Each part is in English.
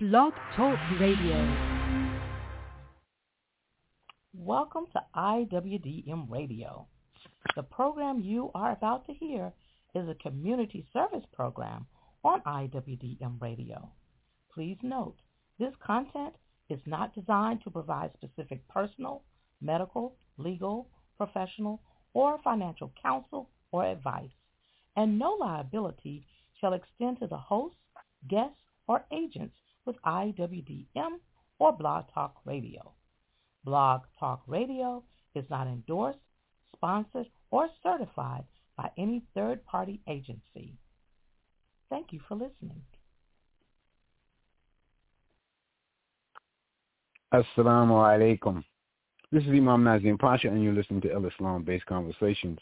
Blog Talk Radio. Welcome to IWDM Radio. The program you are about to hear is a community service program on IWDM Radio. Please note, this content is not designed to provide specific personal, medical, legal, professional, or financial counsel or advice, and no liability shall extend to the hosts, guests, or agents with IWDM or Blog Talk Radio. Blog Talk Radio is not endorsed, sponsored, or certified by any third-party agency. Thank you for listening. Assalamu alaikum. This is Imam Nazim Pasha, and you're listening to Islam-based conversations.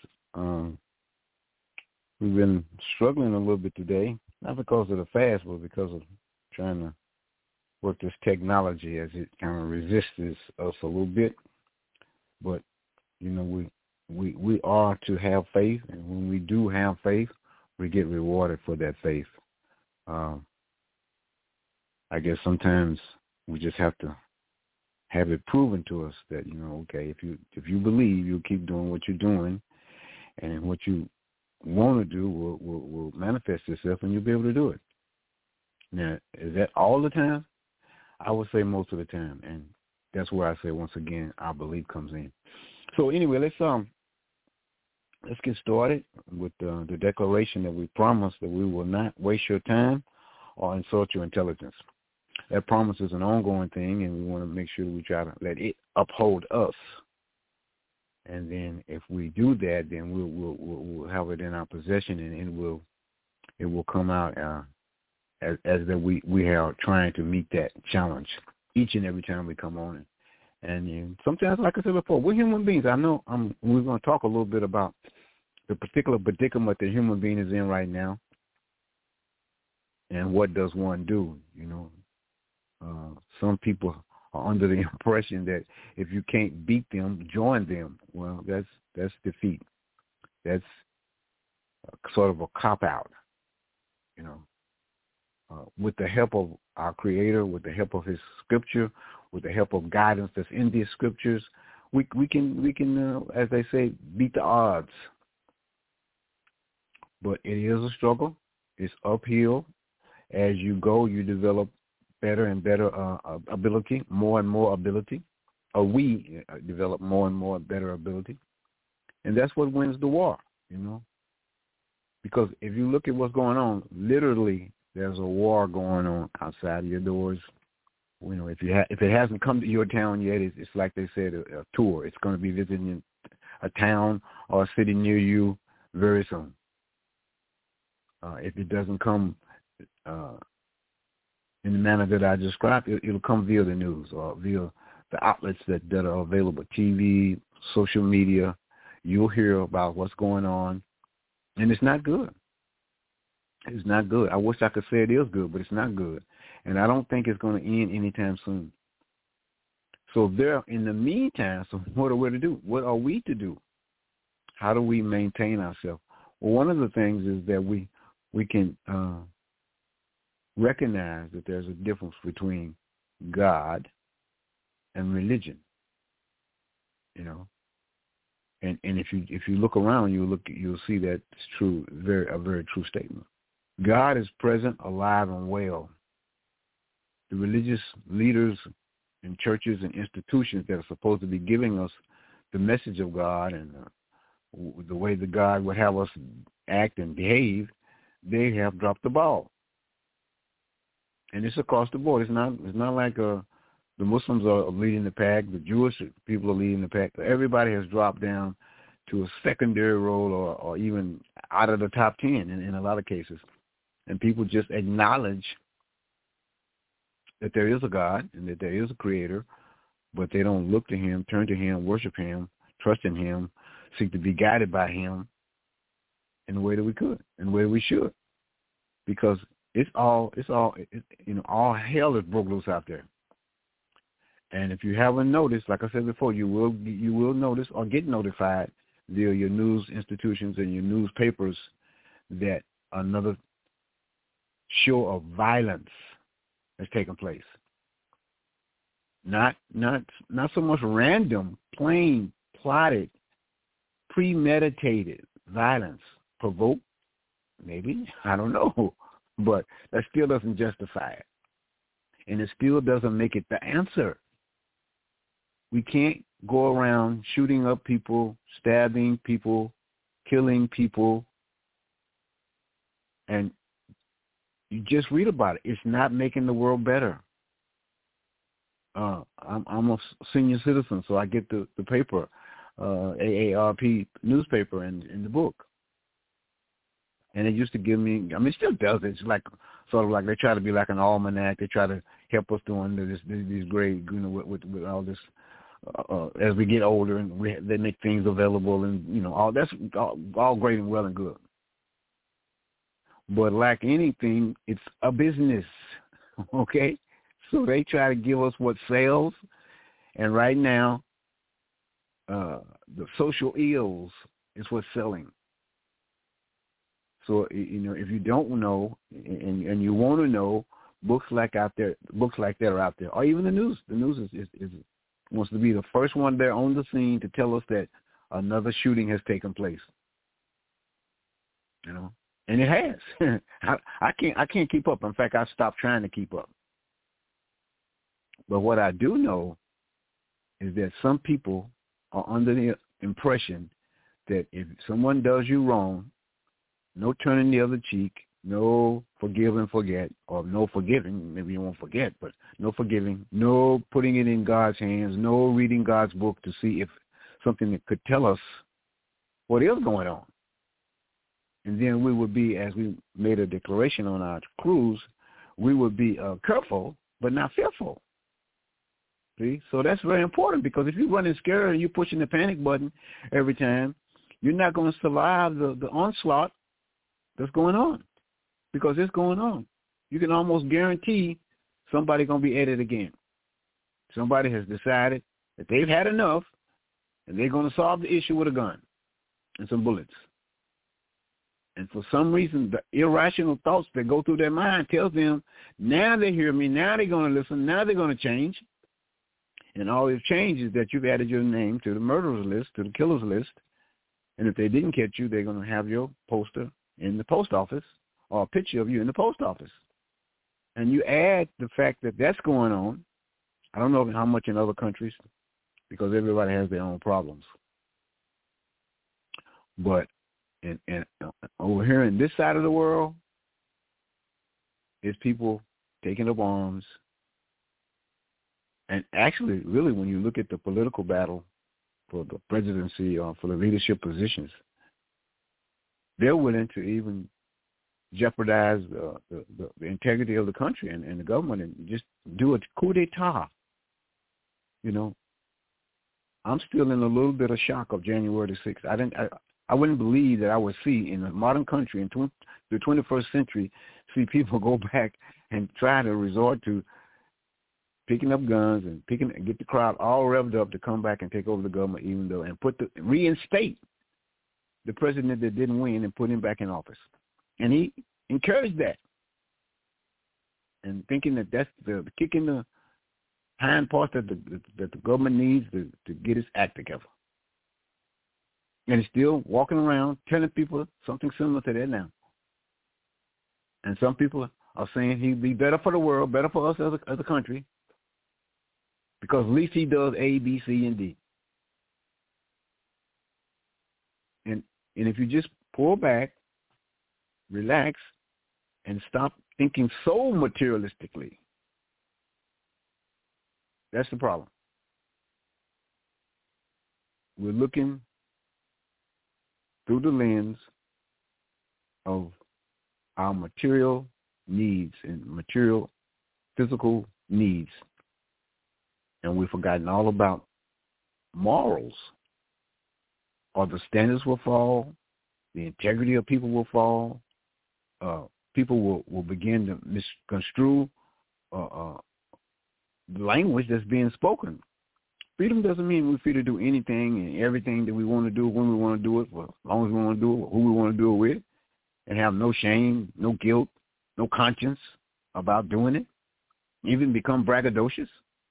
We've been struggling a little bit today, not because of the fast, but because of trying to work this technology as it kind of resists us a little bit. But, you know, we are to have faith, and when we do have faith, we get rewarded for that faith. I guess sometimes we just have to have it proven to us that, you know, okay, if you believe, you'll keep doing what you're doing, and what you want to do will manifest itself, and you'll be able to do it. Now, is that all the time? I would say most of the time, and that's where I say, once again, our belief comes in. So anyway, let's get started with the declaration that we promised that we will not waste your time or insult your intelligence. That promise is an ongoing thing, and we want to make sure that we try to let it uphold us. And then if we do that, then we'll have it in our possession, and it will come out as that we are trying to meet that challenge each and every time we come on it. And sometimes, like I said before, we're human beings. I know we're going to talk a little bit about the particular predicament the human being is in right now, and what does one do. You know, some people are under the impression that if you can't beat them, join them. Well, that's defeat. That's sort of a cop-out, you know. With the help of our Creator, with the help of His Scripture, with the help of guidance that's in these Scriptures, we can as they say, beat the odds. But it is a struggle. It's uphill. As you go, you develop better and better ability, more and more ability, or we develop more and more better ability, and that's what wins the war, you know. Because if you look at what's going on, literally, there's a war going on outside of your doors. You know, if it hasn't come to your town yet, it's like they said, a tour. It's going to be visiting a town or a city near you very soon. If it doesn't come in the manner that I described, it'll come via the news or via the outlets that are available, TV, social media. You'll hear about what's going on, and it's not good. It's not good. I wish I could say it is good, but it's not good. And I don't think it's going to end anytime soon. So there, in the meantime, so what are we to do? What are we to do? How do we maintain ourselves? Well, one of the things is that we can recognize that there's a difference between God and religion. You know, and if you look around, you'll see that it's true, a very true statement. God is present, alive, and well. The religious leaders in churches and institutions that are supposed to be giving us the message of God and the way that God would have us act and behave, they have dropped the ball. And it's across the board. It's not like the Muslims are leading the pack, the Jewish people are leading the pack. Everybody has dropped down to a secondary role or even out of the top 10 in a lot of cases. And people just acknowledge that there is a God and that there is a Creator, but they don't look to Him, turn to Him, worship Him, trust in Him, seek to be guided by Him in the way that we could, in the way that we should, because all hell is broke loose out there. And if you haven't noticed, like I said before, you will notice or get notified via your news institutions and your newspapers that another show of violence has taken place. Not so much random, plain, plotted, premeditated violence, provoked, maybe, I don't know, but that still doesn't justify it. And it still doesn't make it the answer. We can't go around shooting up people, stabbing people, killing people, and you just read about it. It's not making the world better. I'm a senior citizen, so I get the paper, AARP newspaper in the book. And it used to give me, I mean, it still does. It's like sort of like they try to be like an almanac. They try to help us through under these grades, you know, with all this. As we get older, and they make things available, and you know, all that's all great and well and good. But like anything, it's a business, okay? So they try to give us what sells, and right now, the social ills is what's selling. So, you know, if you don't know and you want to know, books like that are out there, or even the news. The news is wants to be the first one there on the scene to tell us that another shooting has taken place. You know, and it has. I can't keep up. In fact, I stopped trying to keep up. But what I do know is that some people are under the impression that if someone does you wrong, no turning the other cheek, no forgive and forget, or no forgiving, maybe you won't forget, but no forgiving, no putting it in God's hands, no reading God's book to see if something that could tell us what is going on. And then we would be, as we made a declaration on our cruise, we would be careful but not fearful. See? So that's very important, because if you're running scared and you're pushing the panic button every time, you're not going to survive the onslaught that's going on, because it's going on. You can almost guarantee somebody's going to be at it again. Somebody has decided that they've had enough, and they're going to solve the issue with a gun and some bullets. And for some reason, the irrational thoughts that go through their mind tells them, now they hear me, now they're going to listen, now they're going to change. And all they've changed is that you've added your name to the murderers list, to the killers list. And if they didn't catch you, they're going to have your poster in the post office, or a picture of you in the post office. And you add the fact that that's going on. I don't know how much in other countries, because everybody has their own problems. But and over here in this side of the world, it's people taking up arms. And actually, really, when you look at the political battle for the presidency or for the leadership positions, they're willing to even jeopardize the integrity of the country and the government, and just do a coup d'etat. You know, I'm still in a little bit of shock of January the 6th. I wouldn't believe that I would see in a modern country in the 21st century, see people go back and try to resort to picking up guns and get the crowd all revved up to come back and take over the government, even though, and reinstate the president that didn't win and put him back in office. And he encouraged that, and thinking that that's the kick in the hind part that the government needs to get its act together. And he's still walking around telling people something similar to that now. And some people are saying he'd be better for the world, better for us as a country, because at least he does A, B, C, and D. And if you just pull back, relax, and stop thinking so materialistically, that's the problem. We're looking through the lens of our material needs and material physical needs. And we've forgotten all about morals, or the standards will fall, the integrity of people will fall, people will begin to misconstrue language that's being spoken. Freedom doesn't mean we're free to do anything and everything that we want to do when we want to do it, for as long as we want to do it, who we want to do it with, and have no shame, no guilt, no conscience about doing it. even become braggadocious.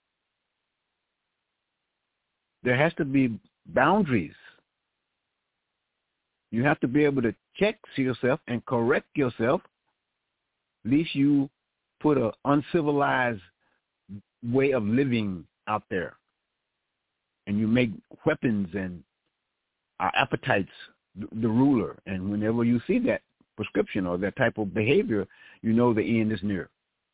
There has to be boundaries. You have to be able to check yourself and correct yourself, lest you put an uncivilized way of living out there. And you make weapons and our appetites the ruler. And whenever you see that prescription or that type of behavior, you know the end is near.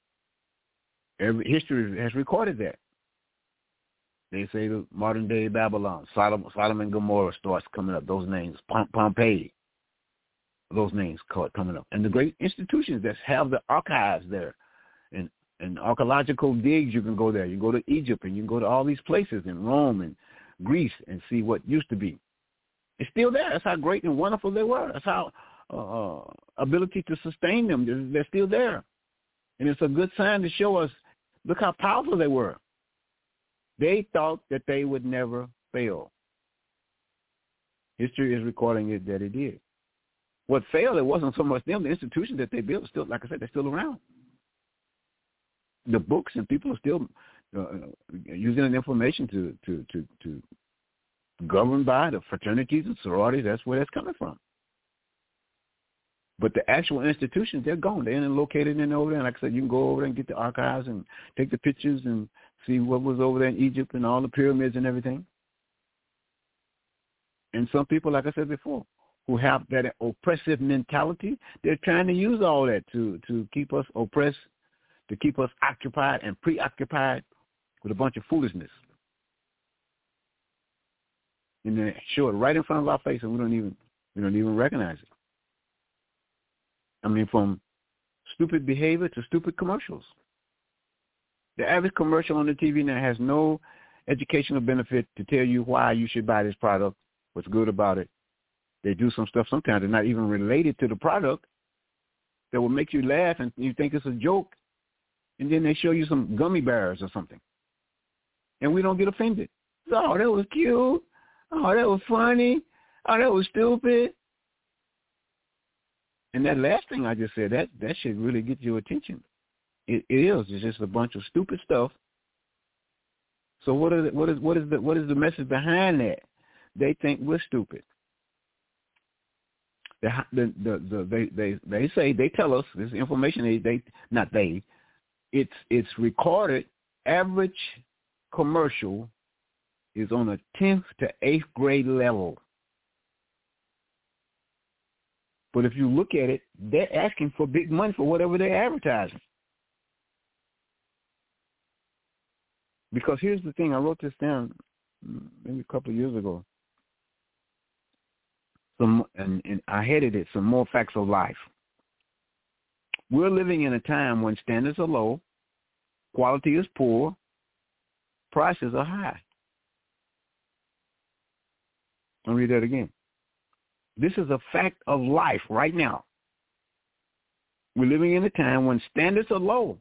History has recorded that. They say the modern day Babylon, Sodom and Gomorrah starts coming up. Those names, Pompeii, those names coming up. And the great institutions that have the archives there and archaeological digs, you can go there. You go to Egypt and you can go to all these places in Rome and Greece and see what used to be. It's still there. That's how great and wonderful they were. That's how ability to sustain them. They're still there. And it's a good sign to show us, look how powerful they were. They thought that they would never fail. History is recording it that it did. What failed, it wasn't so much them. The institutions that they built, still, like I said, they're still around. The books and people are still using the information to govern by the fraternities and sororities. That's where that's coming from. But the actual institutions, they're gone. They're located in over there. And like I said, you can go over there and get the archives and take the pictures and see what was over there in Egypt and all the pyramids and everything. And some people, like I said before, who have that oppressive mentality, they're trying to use all that to keep us oppressed, to keep us occupied and preoccupied with a bunch of foolishness. And they show it right in front of our face, and we don't even recognize it. I mean, from stupid behavior to stupid commercials. The average commercial on the TV now has no educational benefit to tell you why you should buy this product, what's good about it. They do some stuff sometimes that's not even related to the product that will make you laugh and you think it's a joke. And then they show you some gummy bears or something. And we don't get offended. Oh, that was cute. Oh, that was funny. Oh, that was stupid. And that last thing I just said, that should really get your attention. It is. It's just a bunch of stupid stuff. So what is the message behind that? They think we're stupid. They say, they tell us this information. It's recorded. Average commercial is on a 10th to 8th grade level. But if you look at it, they're asking for big money for whatever they're advertising. Because here's the thing, I wrote this down maybe a couple of years ago. And I headed it, Some More Facts of Life. We're living in a time when standards are low, quality is poor, prices are high. I'll read that again. This is a fact of life right now. We're living in a time when standards are low.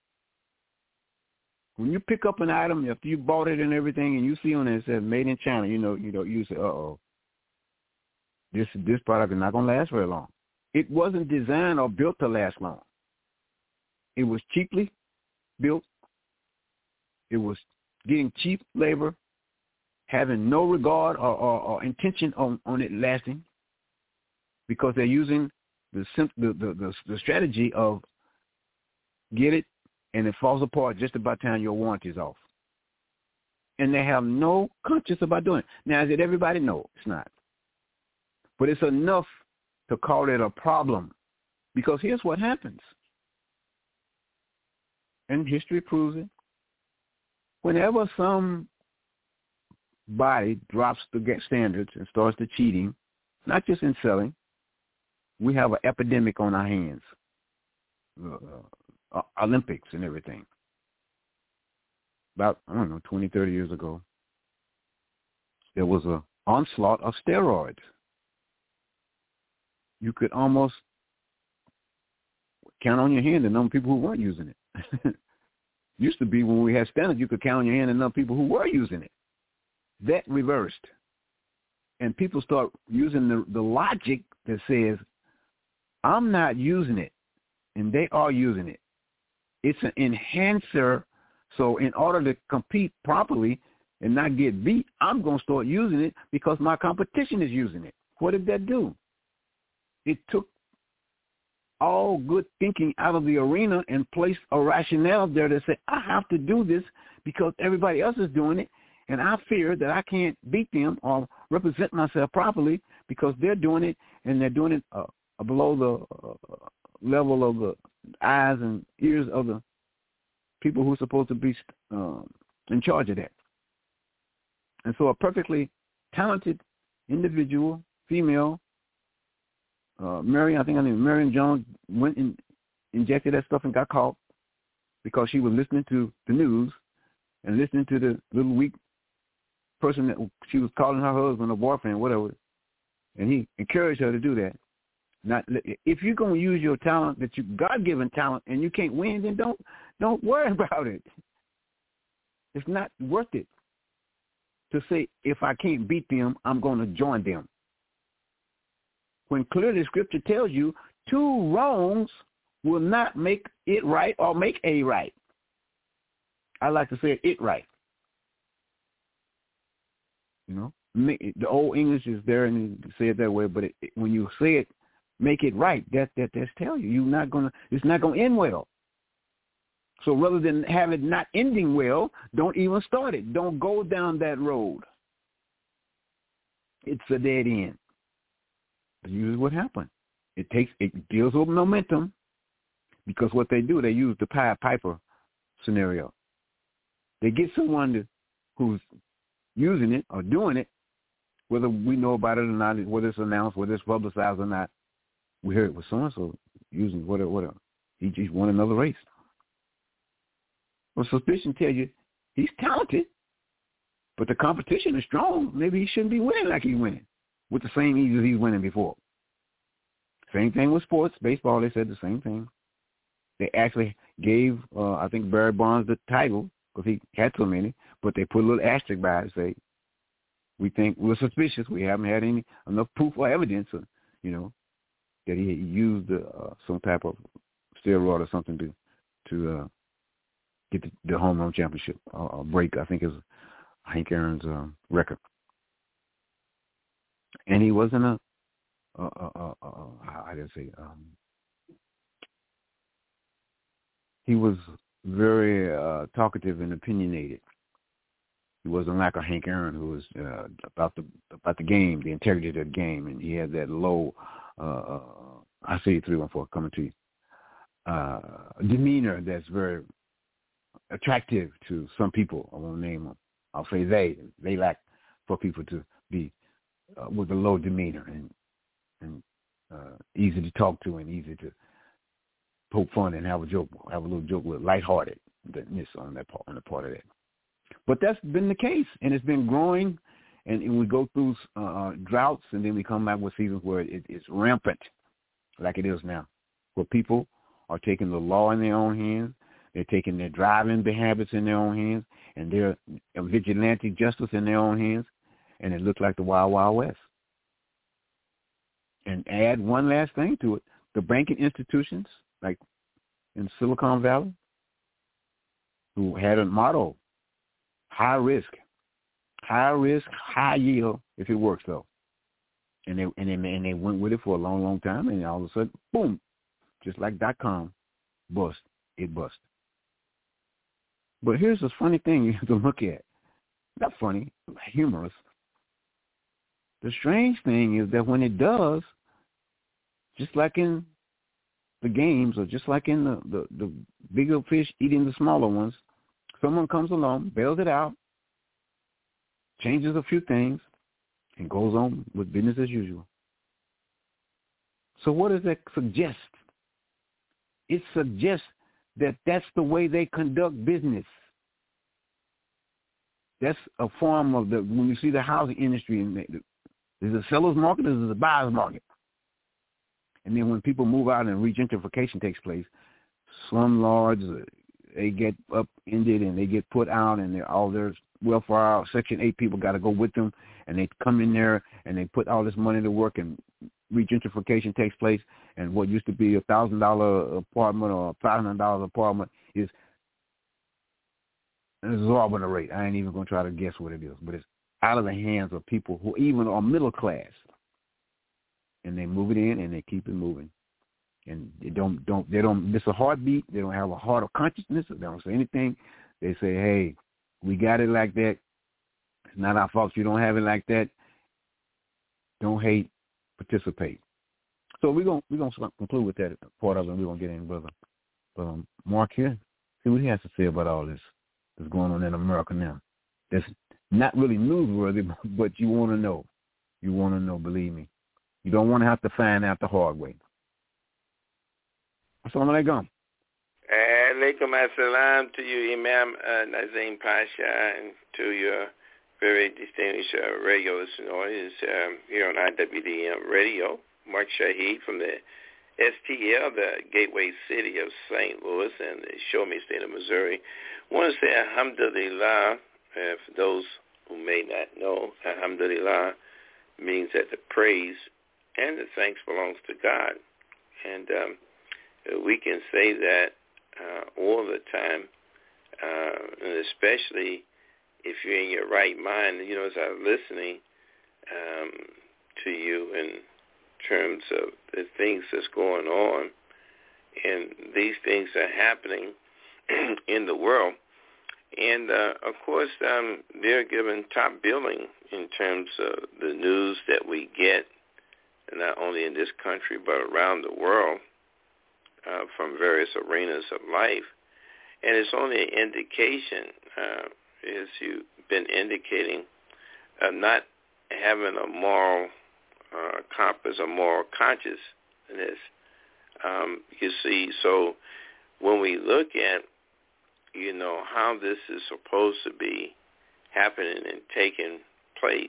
When you pick up an item, after you bought it and everything, and you see on it, it says made in China, you say, uh-oh, this product is not going to last very long. It wasn't designed or built to last long. It was cheaply built. It was getting cheap labor, having no regard or intention on it lasting, because they're using the strategy of get it and it falls apart just about the time your warranty is off. And they have no conscience about doing it. Now, is it everybody? No, it's not. But it's enough to call it a problem, because here's what happens. And history proves it. Whenever some body drops the standards and starts to cheating, not just in selling, we have an epidemic on our hands. Olympics and everything. About, 20, 30 years ago, there was an onslaught of steroids. You could almost count on your hand the number of people who weren't using it. Used to be when we had standards, you could count on your hand the number of people who were using it. That reversed. And people start using the logic that says, I'm not using it, and they are using it. It's an enhancer. So in order to compete properly and not get beat, I'm going to start using it because my competition is using it. What did that do? It took all good thinking out of the arena and placed a rationale there to say, I have to do this because everybody else is doing it, and I fear that I can't beat them or represent myself properly because they're doing it, and they're doing it below the level of the eyes and ears of the people who are supposed to be in charge of that. And so a perfectly talented individual, female, Marion Jones went and injected that stuff and got caught because she was listening to the news and listening to the little weak person that she was calling her husband or boyfriend, whatever, and he encouraged her to do that. Not if you're going to use your talent, that you God-given talent, and you can't win, then don't worry about it. It's not worth it to say, if I can't beat them, I'm going to join them. When clearly Scripture tells you 2 wrongs will not make it right or make a right. I like to say it right. You know, the old English is there and you say it that way, but when you say it, make it right, that's tell you it's not gonna end well. So rather than have it not ending well, don't even start it. Don't go down that road. It's a dead end. Usually what happens. It deals with momentum, because what they do, they use the Pied Piper scenario. They get someone who's using it or doing it, whether we know about it or not, whether it's announced, whether it's publicized or not. We heard it with so-and-so using whatever. He just won another race. Well, suspicion tells you he's talented, but the competition is strong. Maybe he shouldn't be winning like he's winning with the same ease as he's winning before. Same thing with sports. Baseball, they said the same thing. They actually gave, I think, Barry Bonds the title because he had so many, but they put a little asterisk by it and say, we think we're suspicious. We haven't had enough proof or evidence, that he used some type of steroid or something to get the home run championship break. I think is Hank Aaron's record. And he wasn't he was very talkative and opinionated. He wasn't like a Hank Aaron who was about the game, the integrity of the game, and he had that low. I say 314 coming to you. Demeanor that's very attractive to some people. I won't name them. I'll say they like for people to be with a low demeanor and easy to talk to and easy to poke fun and have a little joke with, lightheartedness on the part of that. But that's been the case, and it's been growing, and we go through droughts, and then we come back with seasons where it's rampant, like it is now, where people are taking the law in their own hands, they're taking their driving habits in their own hands, and their vigilante justice in their own hands, and it looks like the Wild Wild West. And add one last thing to it, the banking institutions, like in Silicon Valley, who had a motto, high risk, high yield if it works though. And they went with it for a long, long time, and all of a sudden, boom, just like .com, it bust. But here's the funny thing you have to look at. Not funny, humorous. The strange thing is that when it does, just like in the games or just like in the bigger fish eating the smaller ones, someone comes along, bails it out, changes a few things, and goes on with business as usual. So what does that suggest? It suggests that that's the way they conduct business. That's a form of when you see the housing industry, there's a seller's market, there's a buyer's market. And then when people move out and regentrification takes place, slumlords, they get upended and they get put out, and all their welfare, Section 8 people got to go with them, and they come in there and they put all this money to work, and regentrification takes place, and what used to be $1,000 apartment or $500 apartment It's exorbitant rate. I ain't even going to try to guess what it is, but it's out of the hands of people who even are middle class, and they move it in and they keep it moving, and they don't miss a heartbeat. They don't have a heart of consciousness. They don't say anything. They say, "Hey, we got it like that. It's not our fault. You don't have it like that. Don't hate, participate." So we're gonna conclude with that part of it, and we're gonna get in, brother Mark here. See what he has to say about all this that's going on in America now. That's not really newsworthy, but you want to know. You want to know, believe me. You don't want to have to find out the hard way. Assalamu alaikum. Alaikum assalam to you, Imam Nazim Pasha, and to your very distinguished radio listening audience here on IWDM Radio. Mark Shaheed from the STL, the gateway city of St. Louis and the Show Me State of Missouri. I want to say Alhamdulillah, for those who may not know. Alhamdulillah means that the praise and the thanks belongs to God. And we can say that all the time, and especially if you're in your right mind. You know, as I'm listening to you in terms of the things that's going on, and these things are happening in the world. And, of course, they're given top billing in terms of the news that we get, not only in this country but around the world from various arenas of life. And it's only an indication, as you've been indicating, of not having a moral compass, a moral consciousness. You see, so when we look at, you know, how this is supposed to be happening and taking place,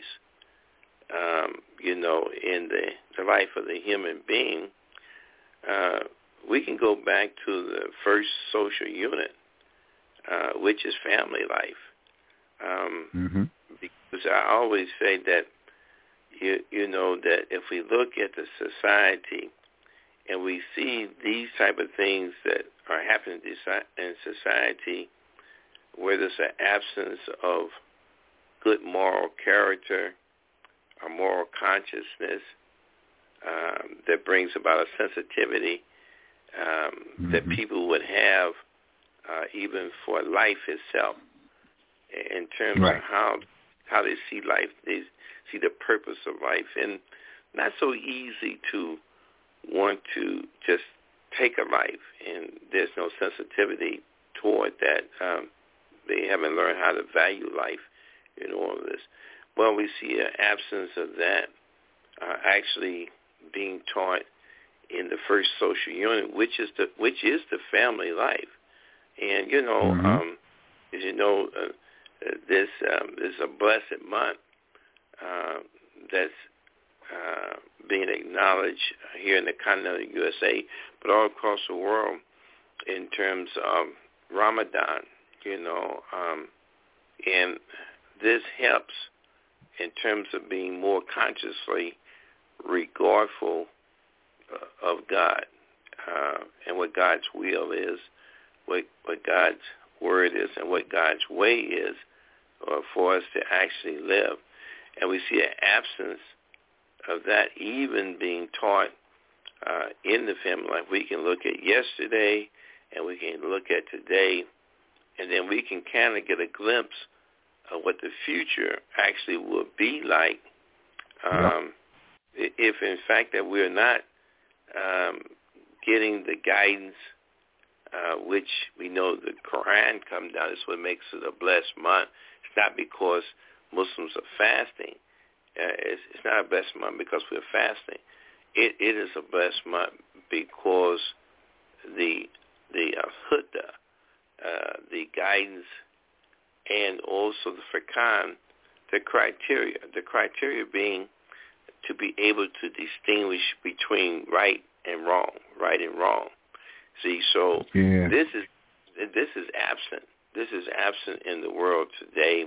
you know, in the life of the human being, we can go back to the first social unit, which is family life. Because I always say that, you know, that if we look at the society and we see these type of things that are happening in society, where there's an absence of good moral character or moral consciousness that brings about a sensitivity that people would have even for life itself, in terms of how they see life, they see the purpose of life, and not so easy to want to just take a life, and there's no sensitivity toward that. They haven't learned how to value life in all of this. Well, we see an absence of that actually being taught in the first social unit, which is the family life. And you know, as you know, this is a blessed month that's being acknowledged here in the continental USA, but all across the world in terms of Ramadan, you know, and this helps in terms of being more consciously regardful of God and what God's will is, what God's word is, and what God's way is for us to actually live. And we see an absence of that even being taught in the family life. We can look at yesterday and we can look at today, and then we can kind of get a glimpse of what the future actually will be like if in fact that we're not getting the guidance which we know the Quran comes down. This is what makes it a blessed month. It's not because Muslims are fasting. It's not a blessed month because we're fasting. It is a blessed month because the huda, the guidance, and also the furqan, the criteria being to be able to distinguish between right and wrong. See, so this is absent. This is absent in the world today.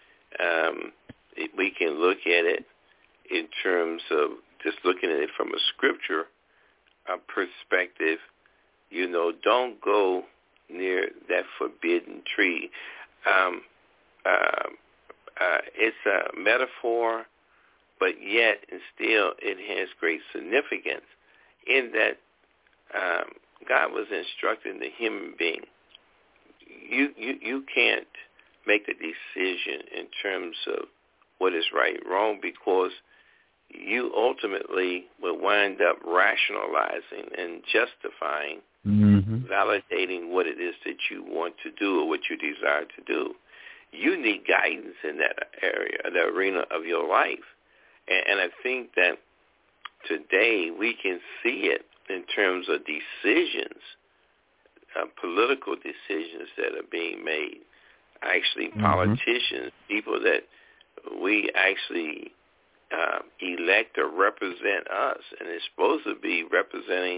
We can look at it in terms of just looking at it from a scripture perspective. You know, don't go near that forbidden tree. It's a metaphor, but yet and still it has great significance in that God was instructing the human being. You can't make a decision in terms of what is right and wrong, because you ultimately will wind up rationalizing and justifying, validating what it is that you want to do or what you desire to do. You need guidance in that area, the arena of your life. And I think that today we can see it in terms of decisions, political decisions that are being made. Actually, politicians, people that we actually elect to represent us, and it's supposed to be representing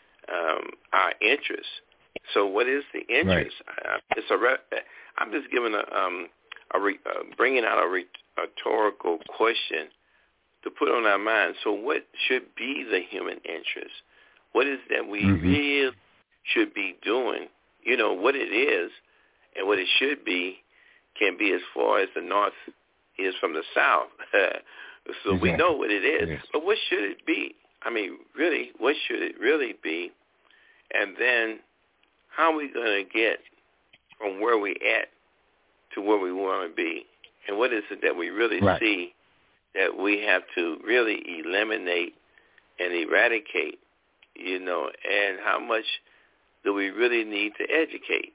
our interests. So what is the interest? Right. I'm just giving bringing out a rhetorical question to put on our minds. So what should be the human interest? What is that we really should be doing? You know, what it is and what it should be can be as far as the north is from the south. So we know what it is. Yes. But what should it be? I mean, really, what should it really be? And then how are we going to get from where we're at to where we want to be? And what is it that we really see that we have to really eliminate and eradicate, you know, and how much do we really need to educate?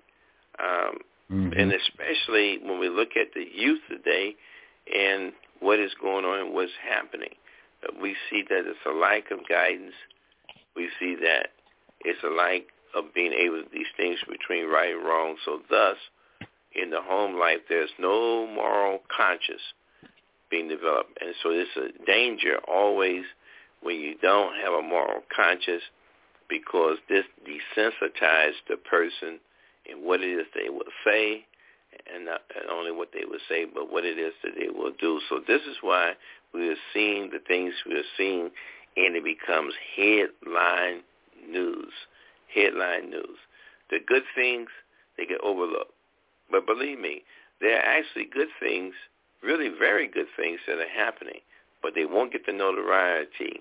And especially when we look at the youth today and what is going on and what's happening, we see that it's a lack of guidance. We see that it's a lack of being able to distinguish between right and wrong. So thus, in the home life, there's no moral conscience being developed. And so it's a danger always when you don't have a moral conscience, because this desensitizes the person in what it is they will say, and not only what they will say, but what it is that they will do. So this is why we are seeing the things we are seeing, and it becomes headline news. Headline news. The good things, they get overlooked. But believe me, there are actually good things, really very good things that are happening, but they won't get the notoriety.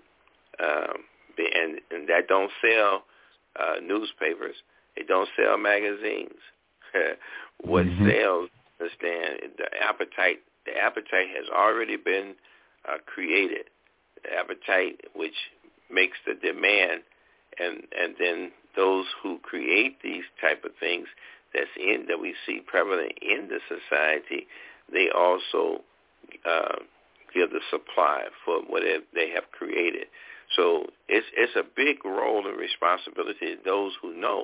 And that don't sell newspapers. It don't sell magazines. What sells, understand, the appetite has already been created. The appetite which makes the demand, and then those who create these type of things that we see prevalent in the society, they also give the supply for what they have created. So it's a big role and responsibility of those who know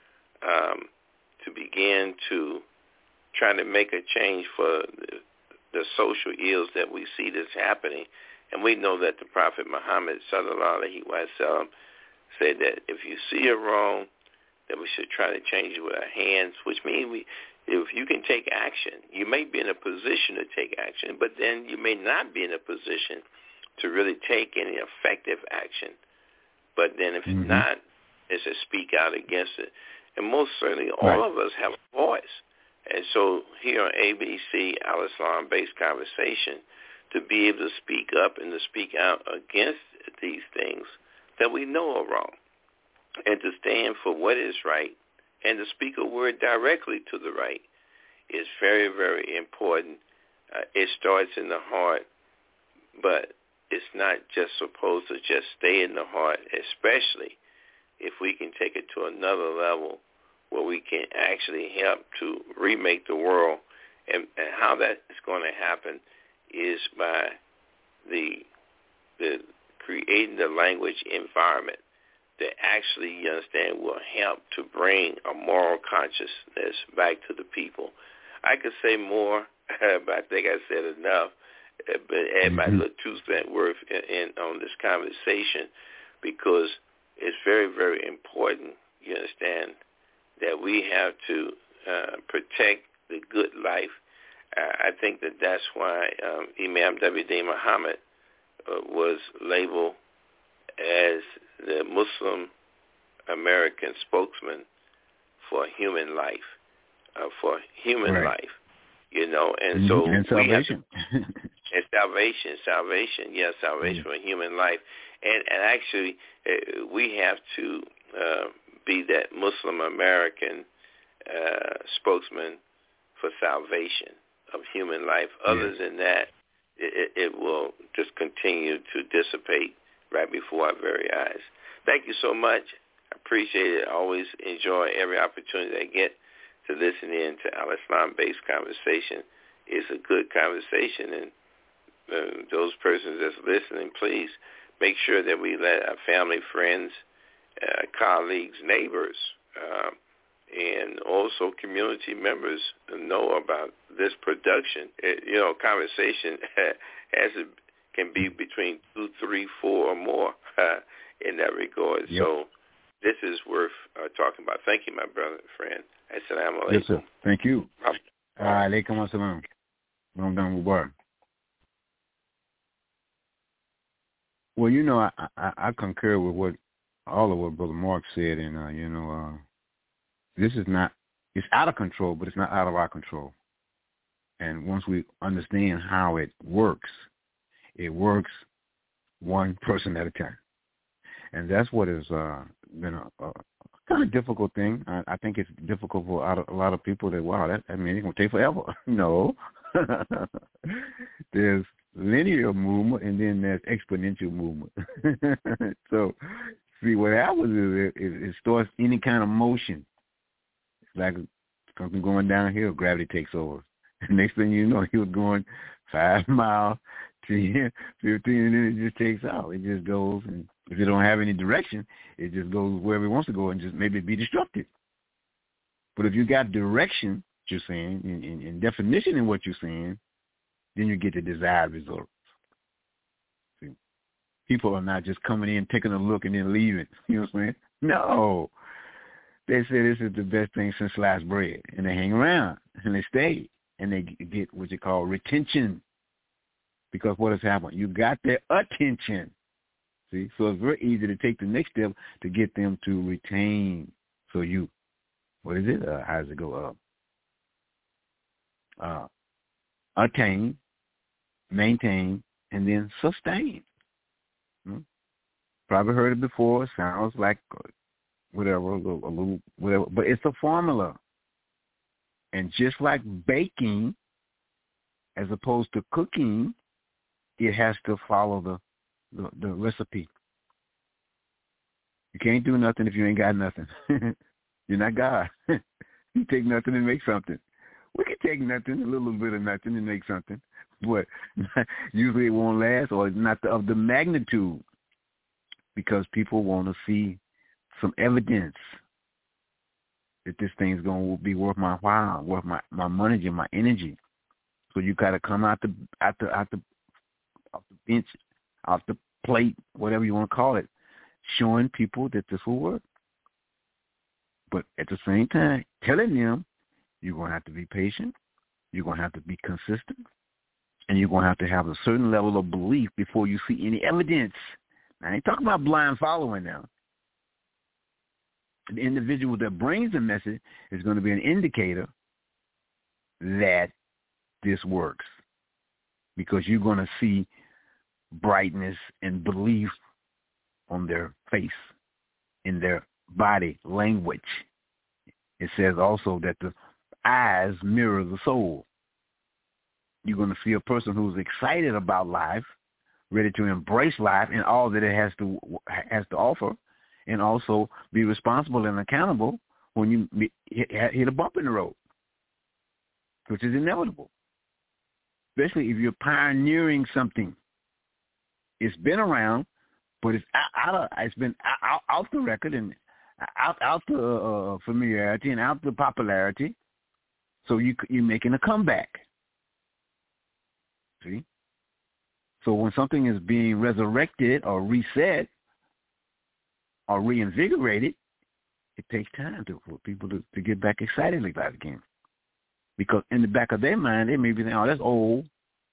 to begin to try to make a change for the social ills that we see that's happening. And we know that the Prophet Muhammad sallallahu alaihi wasallam said that if you see it wrong, that we should try to change it with our hands, which means if you can take action, you may be in a position to take action, but then you may not be in a position to really take any effective action. But then if not, is to speak out against it. And most certainly all of us have a voice. And so here on ABC, Al-Islam-based conversation, to be able to speak up and to speak out against these things that we know are wrong, and to stand for what is right, and to speak a word directly to the right is very, very important. It starts in the heart, but it's not just supposed to just stay in the heart, especially if we can take it to another level where we can actually help to remake the world. And how that is going to happen is by the creating the language environment that actually, you understand, will help to bring a moral consciousness back to the people. I could say more, but I think I said enough. But add my little 2 cents worth on this conversation, because it's very, very important, you understand, that we have to protect the good life. I think that that's why Imam W.D. Muhammad was labeled as the Muslim American spokesman for human life, right. life, and mm-hmm. so and salvation. And salvation, salvation for human life. And actually, we have to be that Muslim American spokesman for salvation of human life. Other than that, it will just continue to dissipate right before our very eyes. Thank you so much. I appreciate it. I always enjoy every opportunity I get to listen in to Al-Islam-based conversation. It's a good conversation, and those persons that's listening, please make sure that we let our family, friends, colleagues, neighbors, and also community members know about this production. Conversation can be between 2, 3, 4, or more in that regard. Yep. So this is worth talking about. Thank you, my brother and friend. Assalamu alaikum. Yes, sir. Thank you. Alaikum assalam. Ramadan Mubarak. Well, I concur with all of what Brother Mark said, and this is not, it's out of control, but it's not out of our control. And once we understand how it works one person at a time. And that's what has been a kind of difficult thing. I think it's difficult for a lot of people that, wow, it's going to take forever. No. There's linear movement, and then there's exponential movement. So, see, what happens is it starts any kind of motion. It's like something going downhill, gravity takes over. And next thing you know, he was going 5 miles, 10, 15, and then it just takes off. It just goes, and if you don't have any direction, it just goes wherever it wants to go and just maybe be destructive. But if you got direction, you're saying, in definition in what you're saying, then you get the desired results. See, people are not just coming in, taking a look, and then leaving. You know what I'm saying? No. They say this is the best thing since sliced bread, and they hang around, and they stay, and they get what you call retention. Because what has happened? You got their attention. See? So it's very easy to take the next step to get them to retain. So you, what is it? How does it go up? Attain, maintain, and then sustain. Probably heard it before. Sounds like whatever, a little whatever, but it's a formula. And just like baking, as opposed to cooking, it has to follow the recipe. You can't do nothing if you ain't got nothing. You're not God. You take nothing and make something. We can take nothing, a little bit of nothing, and make something, but usually it won't last, or not of the magnitude, because people want to see some evidence that this thing's going to be worth my while, worth my money and my energy. So you got to come out the bench, off the plate, whatever you want to call it, showing people that this will work. But at the same time, telling them you're going to have to be patient, you're going to have to be consistent, and you're going to have a certain level of belief before you see any evidence. I ain't talking about blind following now. The individual that brings the message is going to be an indicator that this works, because you're going to see brightness and belief on their face, in their body language. It says also that the eyes mirror the soul. You're going to see a person who's excited about life, ready to embrace life and all that it has to offer, and also be responsible and accountable when you hit a bump in the road, which is inevitable. Especially if you're pioneering something. It's been around, but it's been out the record and out the familiarity and out the popularity. So you're making a comeback. See? So when something is being resurrected or reset or reinvigorated, it takes time for people to get back excited about it again. Because in the back of their mind, they may be thinking, oh, that's old.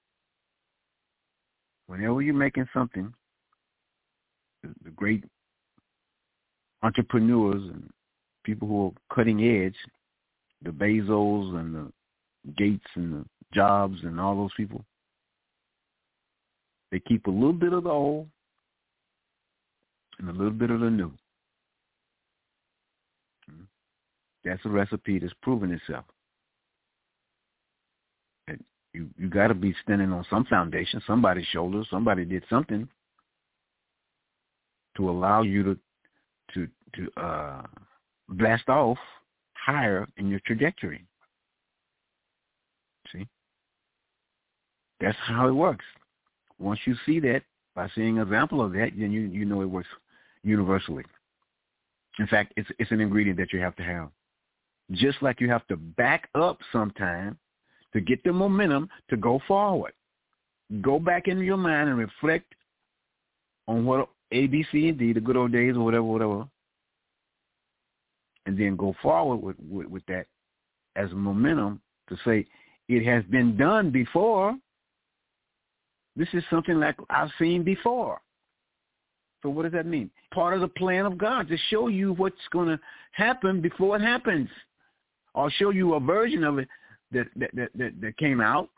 Whenever you're making something, the great entrepreneurs and people who are cutting edge, the Bezos and the Gates and the Jobs and all those people, they keep a little bit of the old and a little bit of the new. That's a recipe that's proven itself. And you got to be standing on some foundation, somebody's shoulders. Somebody did something to allow you to blast off higher in your trajectory. See? That's how it works. Once you see that, by seeing an example of that, then you know it works universally. In fact, it's an ingredient that you have to have. Just like you have to back up sometime to get the momentum to go forward. Go back into your mind and reflect on what A, B, C, and D, the good old days or whatever, and then go forward with that as momentum to say, it has been done before. This is something like I've seen before. So what does that mean? Part of the plan of God to show you what's going to happen before it happens. I'll show you a version of it that came out,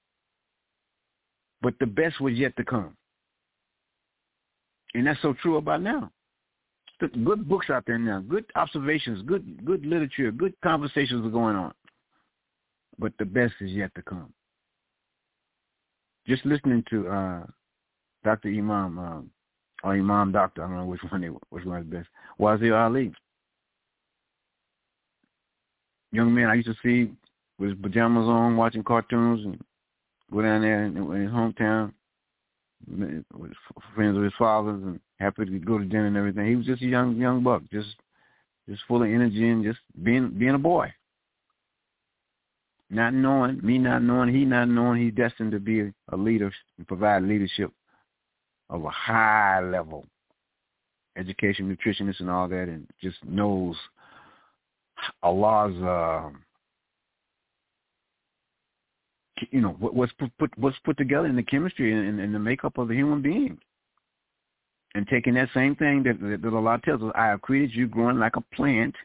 but the best was yet to come. And that's so true about now. Good books out there now, good observations, good literature, good conversations are going on. But the best is yet to come. Just listening to Dr. Imam, or Imam Doctor, I don't know which one is best, Wazir Ali. Young man I used to see with his pajamas on, watching cartoons, and go down there in his hometown with friends of his father's, and happy to go to dinner and everything. He was just a young buck, just full of energy and just being a boy. Not knowing, he not knowing he's destined to be a leader and provide leadership of a high level, education, nutritionist, and all that, and just knows Allah's, what's put together in the chemistry and the makeup of the human being, and taking that same thing that Allah tells us, I have created you growing like a plant,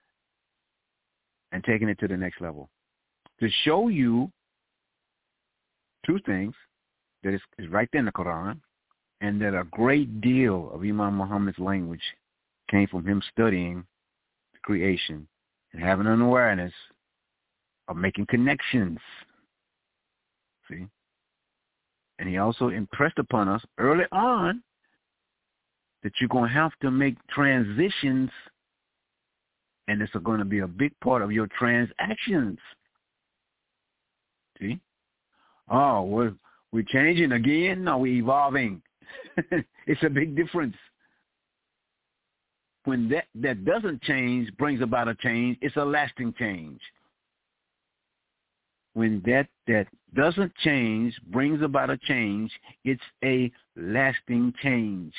and taking it to the next level. To show you two things that is right there in the Quran, and that a great deal of Imam Muhammad's language came from him studying the creation and having an awareness of making connections. See? And he also impressed upon us early on that you're going to have to make transitions, and it's going to be a big part of your transactions. See? Oh, we're changing again? No, we're evolving. It's a big difference. When that doesn't change, brings about a change, it's a lasting change. When that doesn't change, brings about a change, it's a lasting change.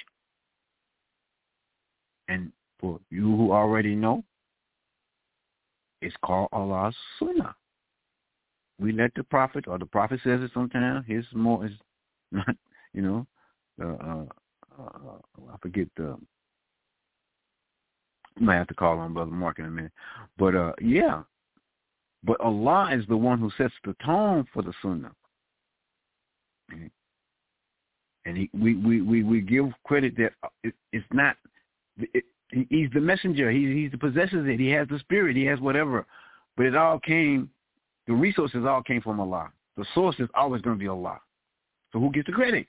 And for you who already know, it's called Allah's Sunnah. We let the prophet, or the prophet says it sometimes, his more is not, I forget I might have to call on Brother Mark in a minute. But, yeah. But Allah is the one who sets the tone for the Sunnah. And we give credit that it's not, he's the messenger. He's the possesses it. He has the spirit. He has whatever. But it all came, the resources all came from Allah. The source is always going to be Allah. So who gets the credit?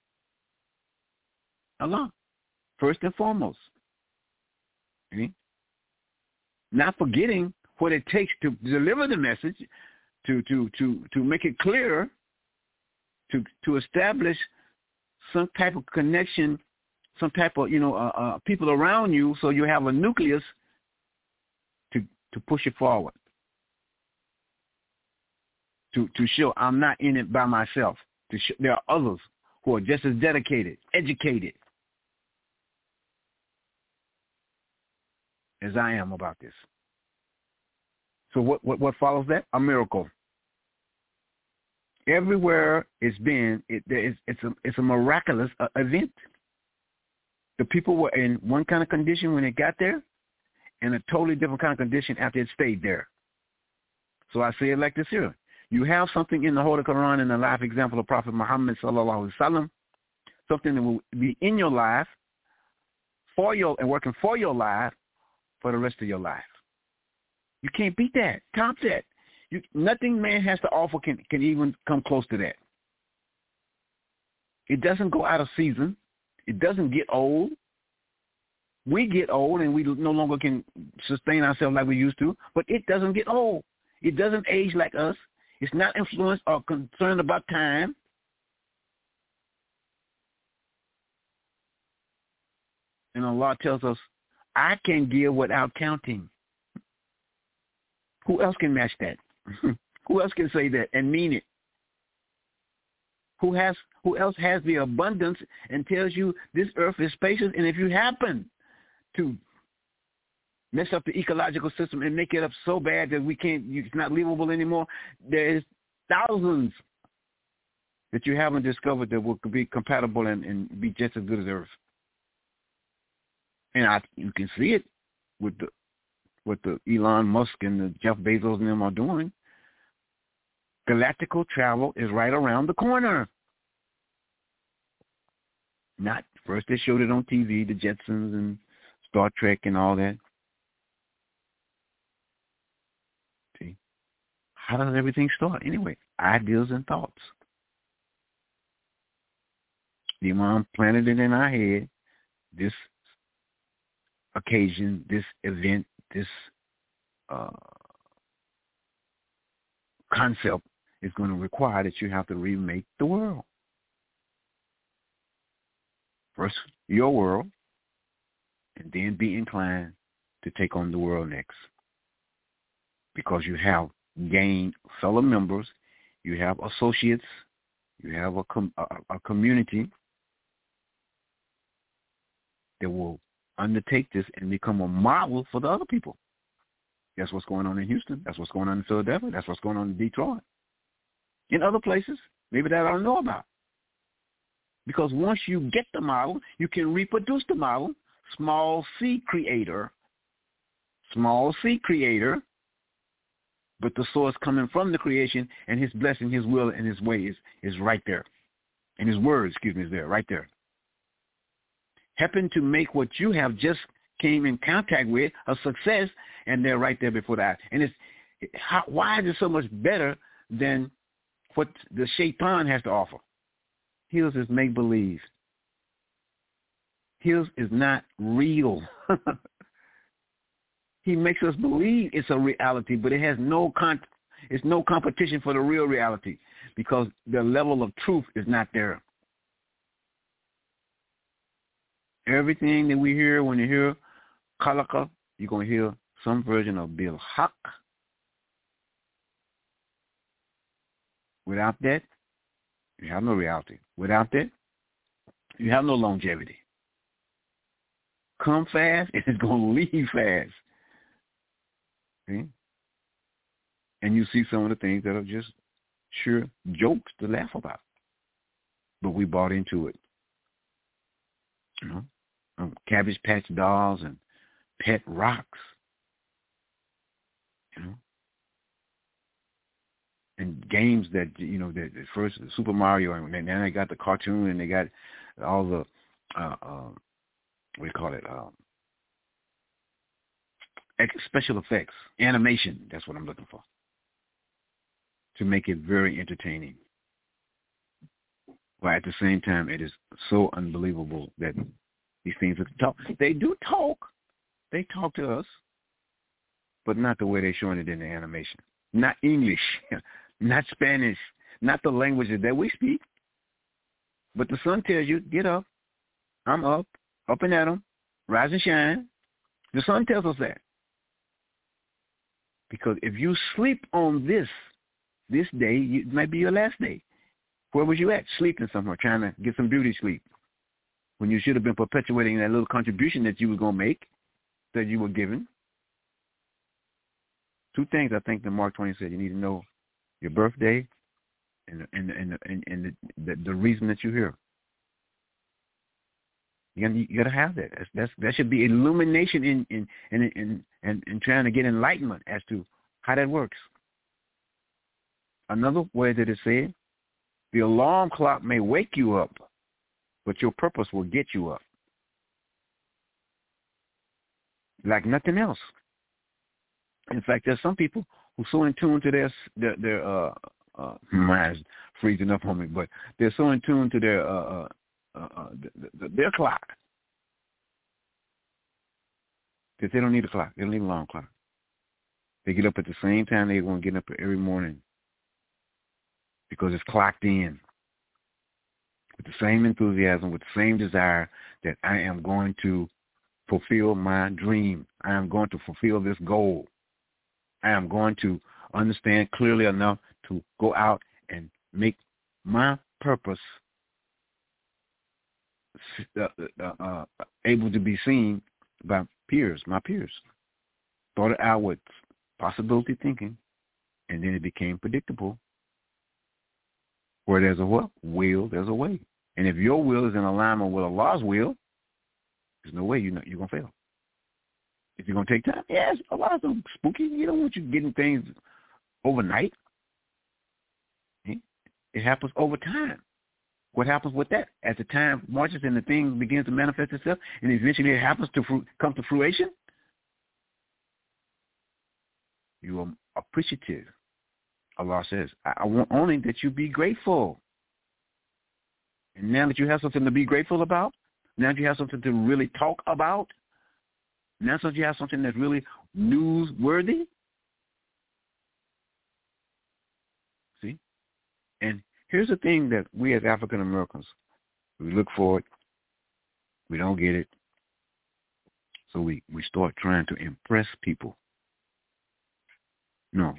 Allah, first and foremost. Okay? Not forgetting what it takes to deliver the message, to make it clear, to establish some type of connection, some type of people around you, so you have a nucleus to push it forward. To show I'm not in it by myself. To show there are others who are just as dedicated, educated as I am about this. So what follows that? A miracle. Everywhere it's been, it's a miraculous event. The people were in one kind of condition when they got there, in a totally different kind of condition after it stayed there. So I say it like this here. You have something in the Holy Quran and the life example of Prophet Muhammad sallallahu alaihi wasallam, something that will be in your life for your and working for your life for the rest of your life. You can't beat that. Top that. Nothing man has to offer can even come close to that. It doesn't go out of season. It doesn't get old. We get old and we no longer can sustain ourselves like we used to, but it doesn't get old. It doesn't age like us. It's not influenced or concerned about time. And Allah tells us, I can give without counting. Who else can match that? Who else can say that and mean it? Who else has the abundance and tells you this earth is spacious, and if you happen to mess up the ecological system and make it up so bad that it's not livable anymore, there's thousands that you haven't discovered that will be compatible and be just as good as Earth. And you can see it with what the Elon Musk and the Jeff Bezos and them are doing. Galactical travel is right around the corner. Not first they showed it on TV, the Jetsons and Star Trek and all that. See, how does everything start? Anyway, ideas and thoughts. The Imam planted it in our head, this occasion, this event, this concept is going to require that you have to remake the world. First, your world, and then be inclined to take on the world next. Because you have gained fellow members, you have associates, you have a community that will undertake this and become a model for the other people. That's what's going on in Houston. That's what's going on in Philadelphia. That's what's going on in Detroit. In other places, maybe that I don't know about. Because once you get the model, you can reproduce the model. Small C creator. Small C creator. But the source coming from the creation and his blessing, his will, and his way is right there. And his word, is there, right there. Happen to make what you have just came in contact with a success, and they're right there before the eyes. And why is it so much better than what the shaitan has to offer? His is make-believe. His is not real. He makes us believe it's a reality, but it has it's no competition for the real reality because the level of truth is not there. Everything that we hear, when you hear Khalaqa, you're going to hear some version of Bil Haq. Without that, you have no reality. Without that, you have no longevity. Come fast, and it's going to leave fast. Okay? And you see some of the things that are just sure jokes to laugh about. But we bought into it. You know? Cabbage Patch dolls and pet rocks, you know, and games that that first Super Mario, and then they got the cartoon, and they got all the what do you call it, special effects, animation. That's what I'm looking for to make it very entertaining. But at the same time, it is so unbelievable that these things talk. They do talk. They talk to us, but not the way they're showing it in the animation. Not English, not Spanish, not the languages that we speak. But the sun tells you, get up. I'm up and at 'em, rise and shine. The sun tells us that. Because if you sleep on this day, it might be your last day. Where was you at? Sleeping somewhere, trying to get some beauty sleep. When you should have been perpetuating that little contribution that you were going to make, that you were given. Two things I think that Mark Twain said. You need to know your birthday and the reason that you're here. You gotta have that. That should be illumination in trying to get enlightenment as to how that works. Another way that it said, the alarm clock may wake you up, but your purpose will get you up. Like nothing else. In fact, there's some people who are so in tune to their mind's freezing up on me, but they're so in tune to their clock that they don't need a clock. They don't need an alarm clock. They get up at the same time they want to get up every morning because it's clocked in with the same enthusiasm, with the same desire that I am going to fulfill my dream. I am going to fulfill this goal. I am going to understand clearly enough to go out and make my purpose able to be seen by my peers. Started out with possibility thinking, and then it became predictable. Where there's a what? Will, there's a way. And if your will is in alignment with Allah's will, there's no way you're going to fail. If you're going to take time, yes, Allah's spooky. You don't want you getting things overnight. It happens over time. What happens with that? As the time marches and the thing begins to manifest itself, and eventually it happens to come to fruition, you are appreciative. Allah says, I want only that you be grateful. And now that you have something to be grateful about, now that you have something to really talk about, now that you have something that's really newsworthy, see? And here's the thing that we as African Americans, we look for it, we don't get it, so we start trying to impress people. No.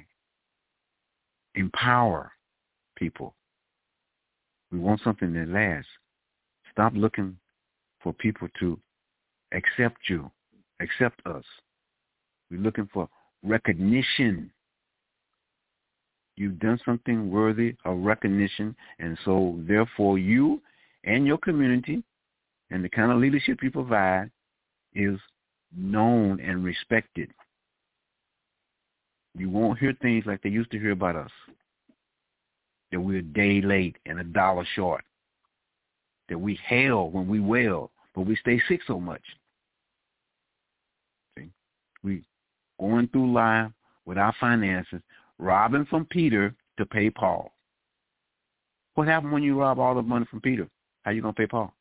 Empower people. We want something that lasts. Stop looking for people to accept you, accept us. We're looking for recognition. You've done something worthy of recognition, and so therefore you and your community and the kind of leadership you provide is known and respected. You won't hear things like they used to hear about us, that we're a day late and $1 short, that we hail when we well, but we stay sick so much. See? We going through life with our finances, robbing from Peter to pay Paul. What happened when you rob all the money from Peter? How you going to pay Paul?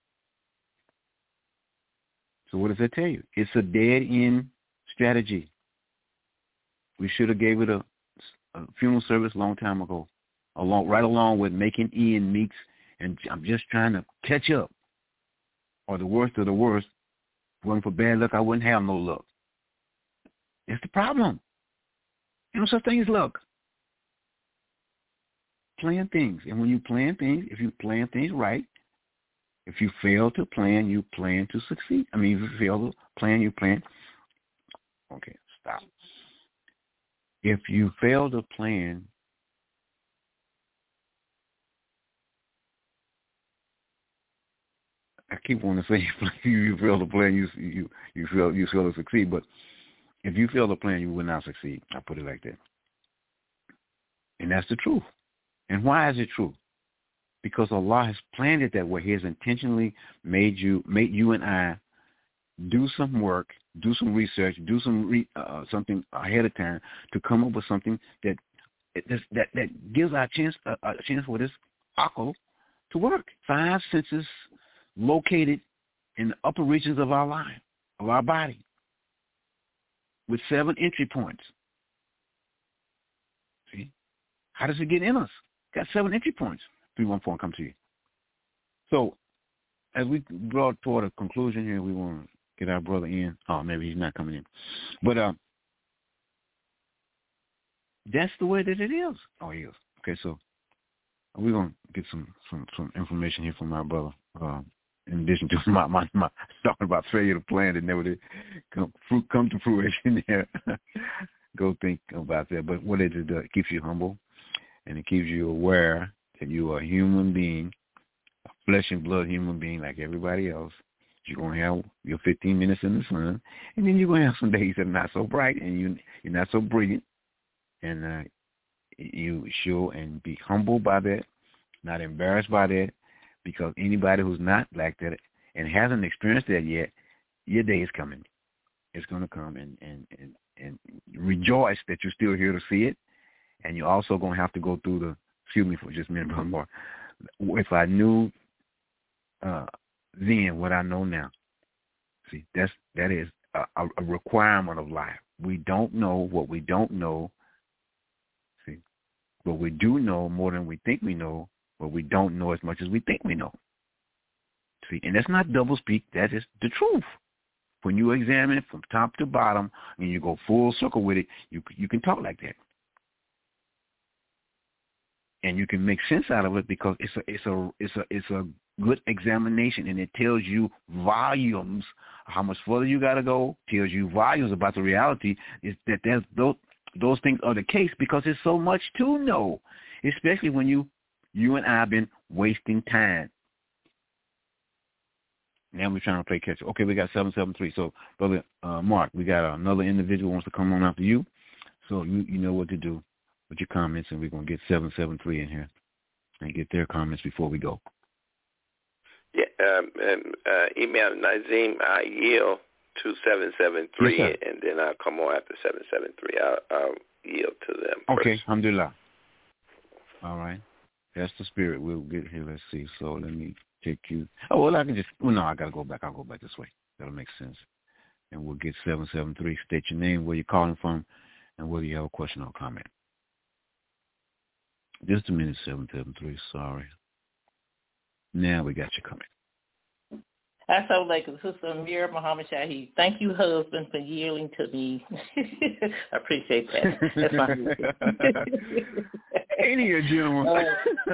So what does that tell you? It's a dead-end strategy. We should have gave it a funeral service a long time ago, right along with making Ian Meeks, and I'm just trying to catch up. Or the worst of the worst, if it wasn't for bad luck, I wouldn't have no luck. That's the problem. You know such thing as luck. Plan things. And when you plan things, if you plan things right, if you fail to plan, you plan to succeed. I mean, if you fail to plan, you plan. Okay, stop. If you fail to plan, I keep wanting to say you fail to plan, you fail to succeed. But if you fail to plan, you will not succeed. I put it like that. And that's the truth. And why is it true? Because Allah has planned it that way. He has intentionally made you and I do some work, do some research, do some something ahead of time to come up with something that gives our chance a chance for this akal to work. 5 senses located in the upper regions of our life, of our body, with 7 entry points. See, how does it get in us? Got 7 entry points. 314 come to you. So, as we draw toward a conclusion here, we want to get our brother in. Oh, maybe he's not coming in. But that's the way that it is. Oh, he is. Okay, so we're going to get some information here from our brother. In addition to my talking about failure to plan that never did come to fruition there. Go think about that. But what it does, it keeps you humble, and it keeps you aware that you are a human being, a flesh and blood human being like everybody else, You're going to have your 15 minutes in the sun, and then you're going to have some days that are not so bright, and you're not so brilliant. And you show and be humbled by that, not embarrassed by that, because anybody who's not like that and hasn't experienced that yet, your day is coming. It's going to come, and rejoice that you're still here to see it. And you're also going to have to go through excuse me for just a minute, Brother Mark. If I knew then what I know now, see, that is a requirement of life. We don't know what we don't know. See, but we do know more than we think we know, but we don't know as much as we think we know. See, and that's not double speak. That is the truth. When you examine it from top to bottom and you go full circle with it, you can talk like that. And you can make sense out of it because it's a good examination, and it tells you volumes how much further you got to go. Tells you volumes about the reality is that those things are the case because there's so much to know, especially when you and I have been wasting time. Now we're trying to play catch up. Okay, we got 773. So, Brother Mark, we got another individual who wants to come on after you. So you know what to do with your comments, and we're going to get 773 in here and get their comments before we go. Yeah, email Nazim, I yield to 773, yes, and then I'll come on after 773. I'll yield to them first. Okay, alhamdulillah. All right. That's the spirit. We'll get here. Let's see. So let me take you. Oh, well, I can just, well, no, I got to go back. I'll go back this way. That'll make sense. And we'll get 773. State your name, where you're calling from, and whether you have a question or comment. Just a minute, 773. Sorry. Now we got you coming. Assalamu alaikum, Sister Amir Muhammad Shahid. Thank you, husband, for yielding to me. I appreciate that. That's fine. Ain't he a gentleman?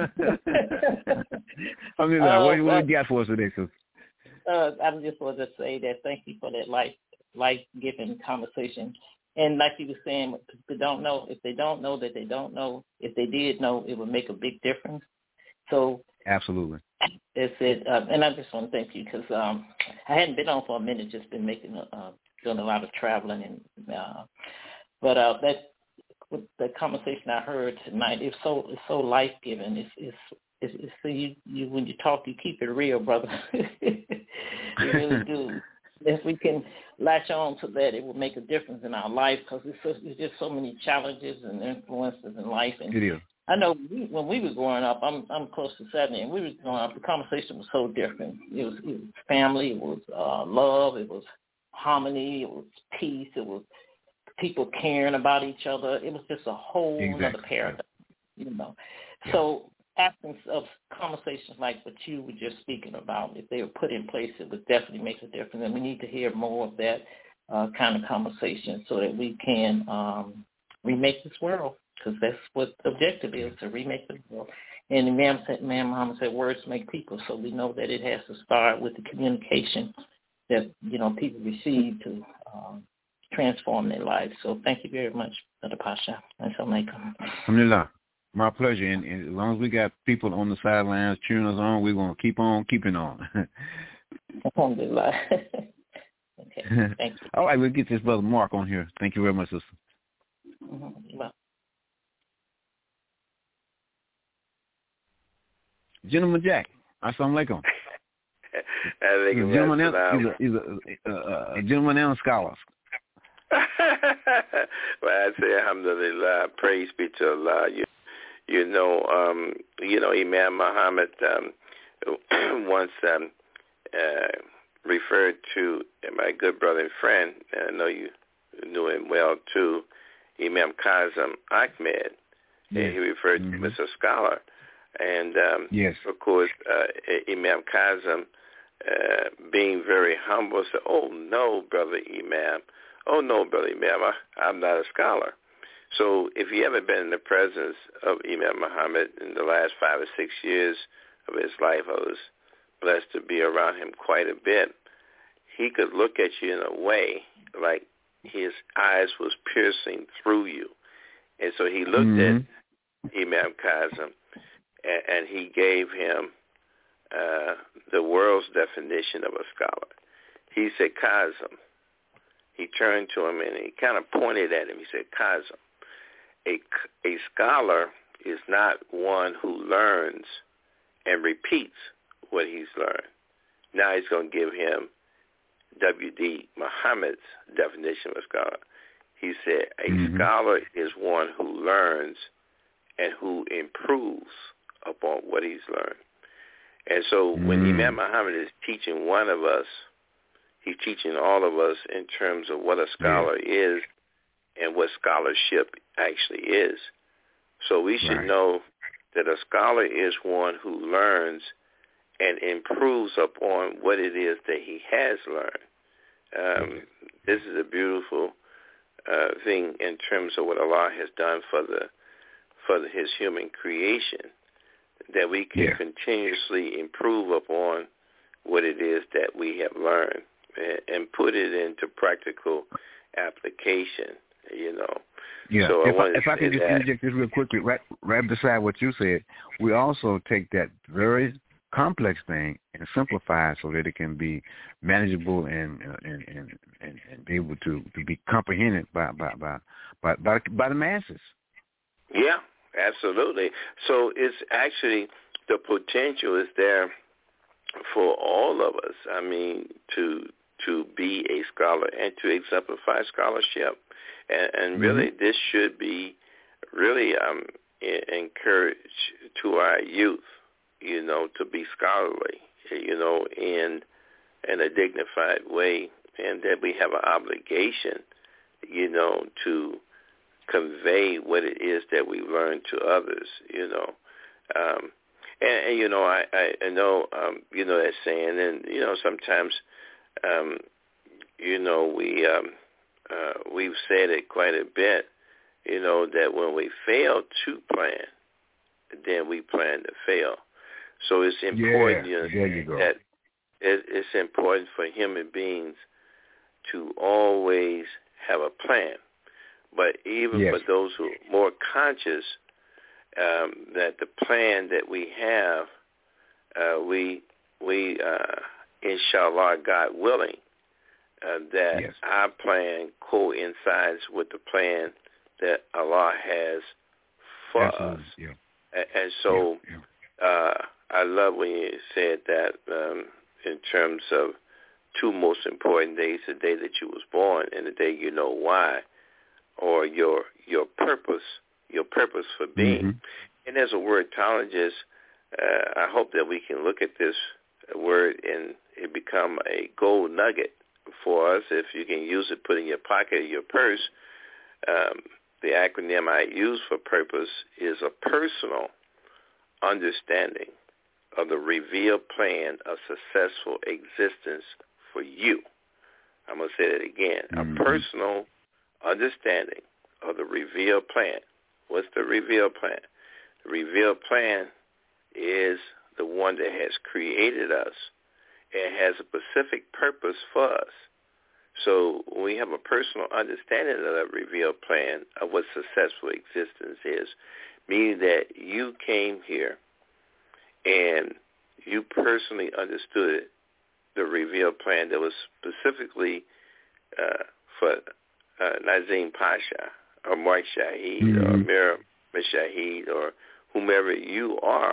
What do you got for us today, sister? I just wanted to say that thank you for that life-giving conversation. And like you were saying, if they don't know that they don't know, if they did know, it would make a big difference. So absolutely. That's it. And I just want to thank you because I hadn't been on for a minute, just been doing a lot of traveling. But that with the conversation I heard tonight, it's so life-giving. It's so you when you talk, you keep it real, brother. You really do. If we can latch on to that, it will make a difference in our life because there's just so many challenges and influences in life. And it is. I know when we were growing up, I'm close to 70, and we were growing up, the conversation was so different. It was family, it was love, it was harmony, it was peace, it was people caring about each other. It was just a whole other paradigm, you know. Yeah. So absence of conversations like what you were just speaking about, if they were put in place, it would definitely make a difference. And we need to hear more of that kind of conversation so that we can remake this world. Because that's what the objective is, to remake the world. And Imam Muhammad said, words make people. So we know that it has to start with the communication that, people receive to transform their lives. So thank you very much, Brother Pasha. Assalamu alaikum. Alhamdulillah. My pleasure. And as long as we got people on the sidelines cheering us on, we're going to keep on keeping on. Alhamdulillah. Okay. Thank you. All right, we'll get this Brother Mark on here. Thank you very much, sister. Mm-hmm. Well. Gentleman Jack, assalamu alaikum. He's a gentleman and a scholar. Well, I say alhamdulillah, praise be to Allah. Imam Muhammad once referred to my good brother and friend, and I know you knew him well too, Imam Kazim Ahmed. Yes. And he referred to him as a scholar. And, yes. Of course, Imam Kazim, being very humble, said, oh, no, Brother Imam, I'm not a scholar. So if you ever been in the presence of Imam Muhammad in the last 5 or 6 years of his life, I was blessed to be around him quite a bit. He could look at you in a way like his eyes was piercing through you. And so he looked at Imam Kazim, and he gave him the world's definition of a scholar. he said, Kazim. He turned to him and he kind of pointed at him. He said, Kazim. A scholar is not one who learns and repeats what he's learned. Now he's going to give him W.D. Muhammad's definition of a scholar. He said, a scholar is one who learns and who improves upon what he's learned. And so when Imam Muhammad is teaching one of us, he's teaching all of us in terms of what a scholar is and what scholarship actually is. So we should know that a scholar is one who learns and improves upon what it is that he has learned. This is a beautiful thing in terms of what Allah has done for his human creation, that we can continuously improve upon what it is that we have learned and put it into practical application, you know. Yeah, so if I can just interject this real quickly, right beside what you said, we also take that very complex thing and simplify it so that it can be manageable and be able to be comprehended by the masses. Yeah, absolutely. So it's actually, the potential is there for all of us. I mean, to be a scholar and to exemplify scholarship. And really, this should be really encouraged to our youth, you know, to be scholarly, you know, in a dignified way, and that we have an obligation, you know, to convey what it is that we learn to others, you know. And you know, I know, you know, that saying, and, you know, sometimes, you know, we've said it quite a bit, you know, that when we fail to plan, then we plan to fail. So it's important that it's important for human beings to always have a plan. But even for those who are more conscious, that the plan that we have, we inshallah, God willing, that our plan coincides with the plan that Allah has for us. Yeah. And so I love when you said that in terms of two most important days, the day that you was born and the day you know why, or your purpose for being. And as a wordologist, I hope that we can look at this word and it become a gold nugget for us. If you can use it, put it in your pocket or your purse. The acronym I use for purpose is a personal understanding of the revealed plan of successful existence for you. I'm going to say that again. A personal understanding of the revealed plan. What's the revealed plan? The revealed plan is the one that has created us and has a specific purpose for us. So we have a personal understanding of that revealed plan of what successful existence is, meaning that you came here and you personally understood the revealed plan that was specifically for Nazim Pasha or Mark Shahid or Mira Shahid or whomever you are.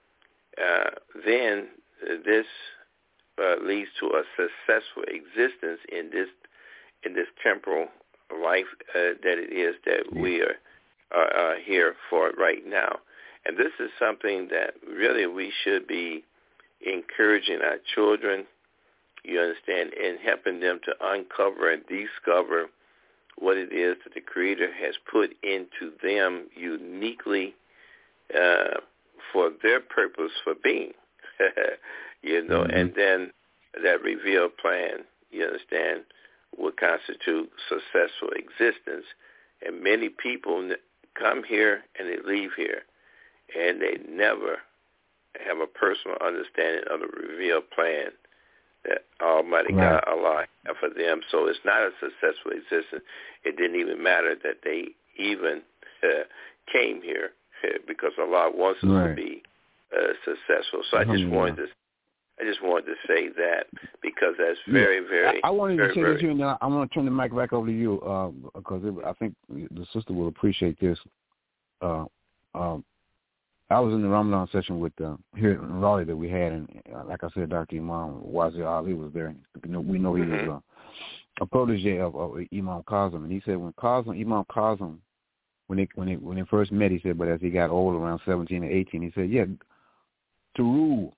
Then this leads to a successful existence in this temporal life that it is that we are here for right now. And this is something that really we should be encouraging our children, you understand, and helping them to uncover and discover what it is that the Creator has put into them uniquely for their purpose for being, you know, and then that revealed plan, you understand, will constitute successful existence. And many people come here and they leave here, and they never have a personal understanding of the revealed plan that Almighty God, Allah, have for them. So it's not a successful existence. It didn't even matter that they even came here because Allah wants us to be successful. So I just wanted to I just wanted to say that because that's very, very. I wanted to say very, this here, and I want to turn the mic back over to you because I think the sister will appreciate this. I was in the Ramadan session with here in Raleigh that we had, and like I said, Dr. Imam Wazir Ali was there. We know he was a protege of Imam Kazim, and he said when Imam Kazim, when they first met, he said, but as he got old, around 17 or 18, he said, yeah, to rule.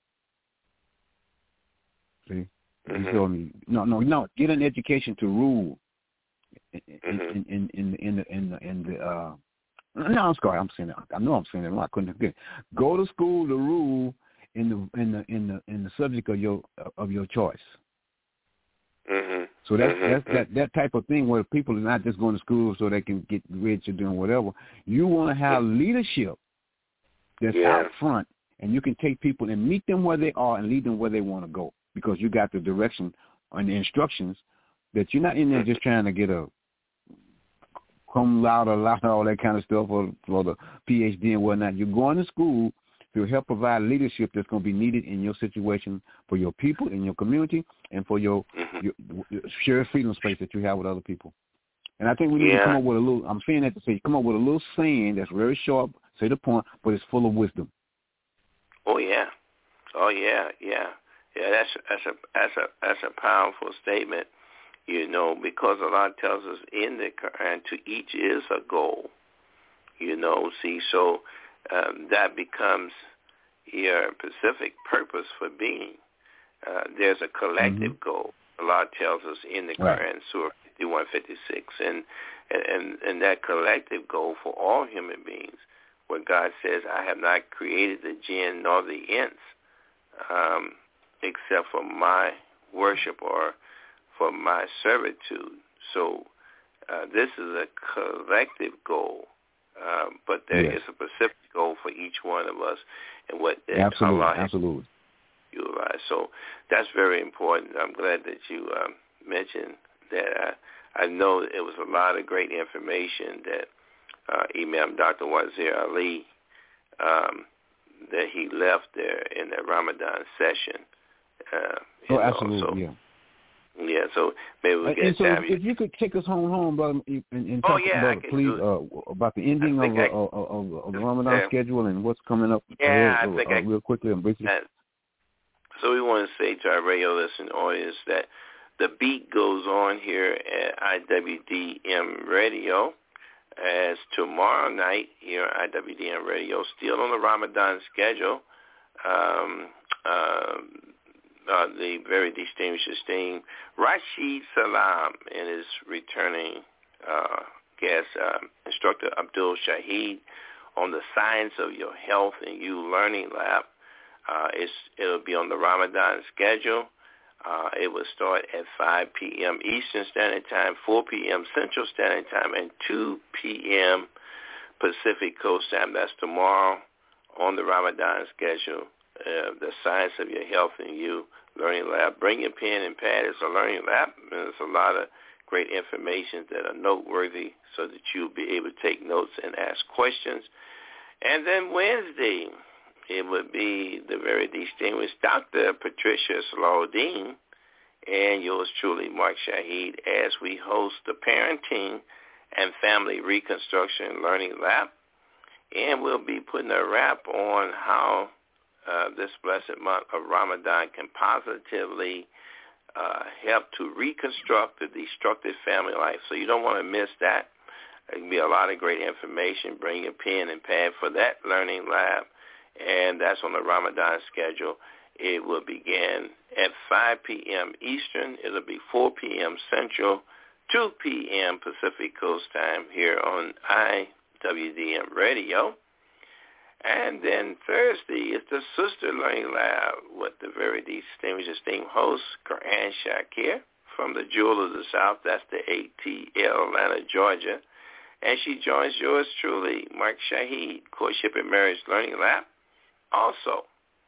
See, he told me, no, get an education to rule. No, I'm sorry, I'm saying that. I know I'm saying that. I couldn't forget. Go to school to rule in the subject of your choice. So that type of thing where people are not just going to school so they can get rich or doing whatever. You want to have leadership that's out front, and you can take people and meet them where they are and lead them where they want to go because you got the direction and the instructions that you're not in there just trying to get a cum laude, all that kind of stuff for the PhD and whatnot. You're going to school to help provide leadership that's going to be needed in your situation for your people, in your community, and for your shared freedom space that you have with other people. And I think we need to come up with a little, I'm saying that to say, come up with a little saying that's very sharp, say the point, but it's full of wisdom. Oh, yeah. Yeah, that's a powerful statement, because Allah tells us in the Quran, to each is a goal, so that becomes your specific purpose for being. There's a collective goal. Allah tells us in the Quran, Surah 51:56, and that collective goal for all human beings, where God says, I have not created the jinn nor the ins, except for my worship or for my servitude. So this is a collective goal, but there is a specific goal for each one of us, and what Allah has utilized. So that's very important. I'm glad that you mentioned that. I know it was a lot of great information that Imam Dr. Wazir Ali, that he left there in the Ramadan session. Absolutely, Yeah, so maybe we get time. If you could take us home, brother, and talk about, please, about the ending of the Ramadan schedule and what's coming up real quickly and briefly. So we want to say to our radio listening audience that the beat goes on here at IWDM Radio as tomorrow night here at IWDM Radio, still on the Ramadan schedule. The very distinguished, esteemed Rashid Salam and his returning guest, instructor Abdul Shaheed, on the Science of Your Health and You Learning Lab. It'll be on the Ramadan schedule. It will start at 5 p.m. Eastern Standard Time, 4 p.m. Central Standard Time, and 2 p.m. Pacific Coast Time. That's tomorrow on the Ramadan schedule. The Science of Your Health and You Learning Lab. Bring your pen and pad. It's a learning lab. There's a lot of great information that are noteworthy so that you'll be able to take notes and ask questions. And then Wednesday, it would be the very distinguished Dr. Patricia Salahuddin and yours truly, Mark Shaheed, as we host the Parenting and Family Reconstruction Learning Lab. And we'll be putting a wrap on how this blessed month of Ramadan can positively help to reconstruct the destructive family life. So you don't want to miss that. There can be a lot of great information. Bring your pen and pad for that learning lab. And that's on the Ramadan schedule. It will begin at 5 p.m. Eastern. It'll be 4 p.m. Central, 2 p.m. Pacific Coast Time here on IWDM Radio. And then Thursday is the Sister Learning Lab with the very distinguished, esteemed host, Quran Shakir, from the Jewel of the South. That's the ATL, Atlanta, Georgia. And she joins yours truly, Mark Shaheed, Courtship and Marriage Learning Lab, also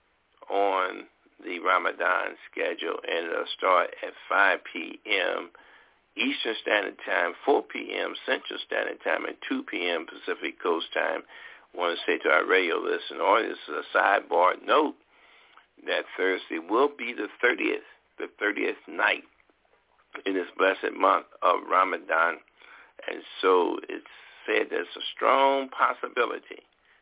on the Ramadan schedule, and it'll start at 5 p.m. Eastern Standard Time, 4 p.m. Central Standard Time, and 2 p.m. Pacific Coast Time. I want to say to our radio listeners, this is a sidebar note that Thursday will be the 30th night in this blessed month of Ramadan. And so it's said there's a strong possibility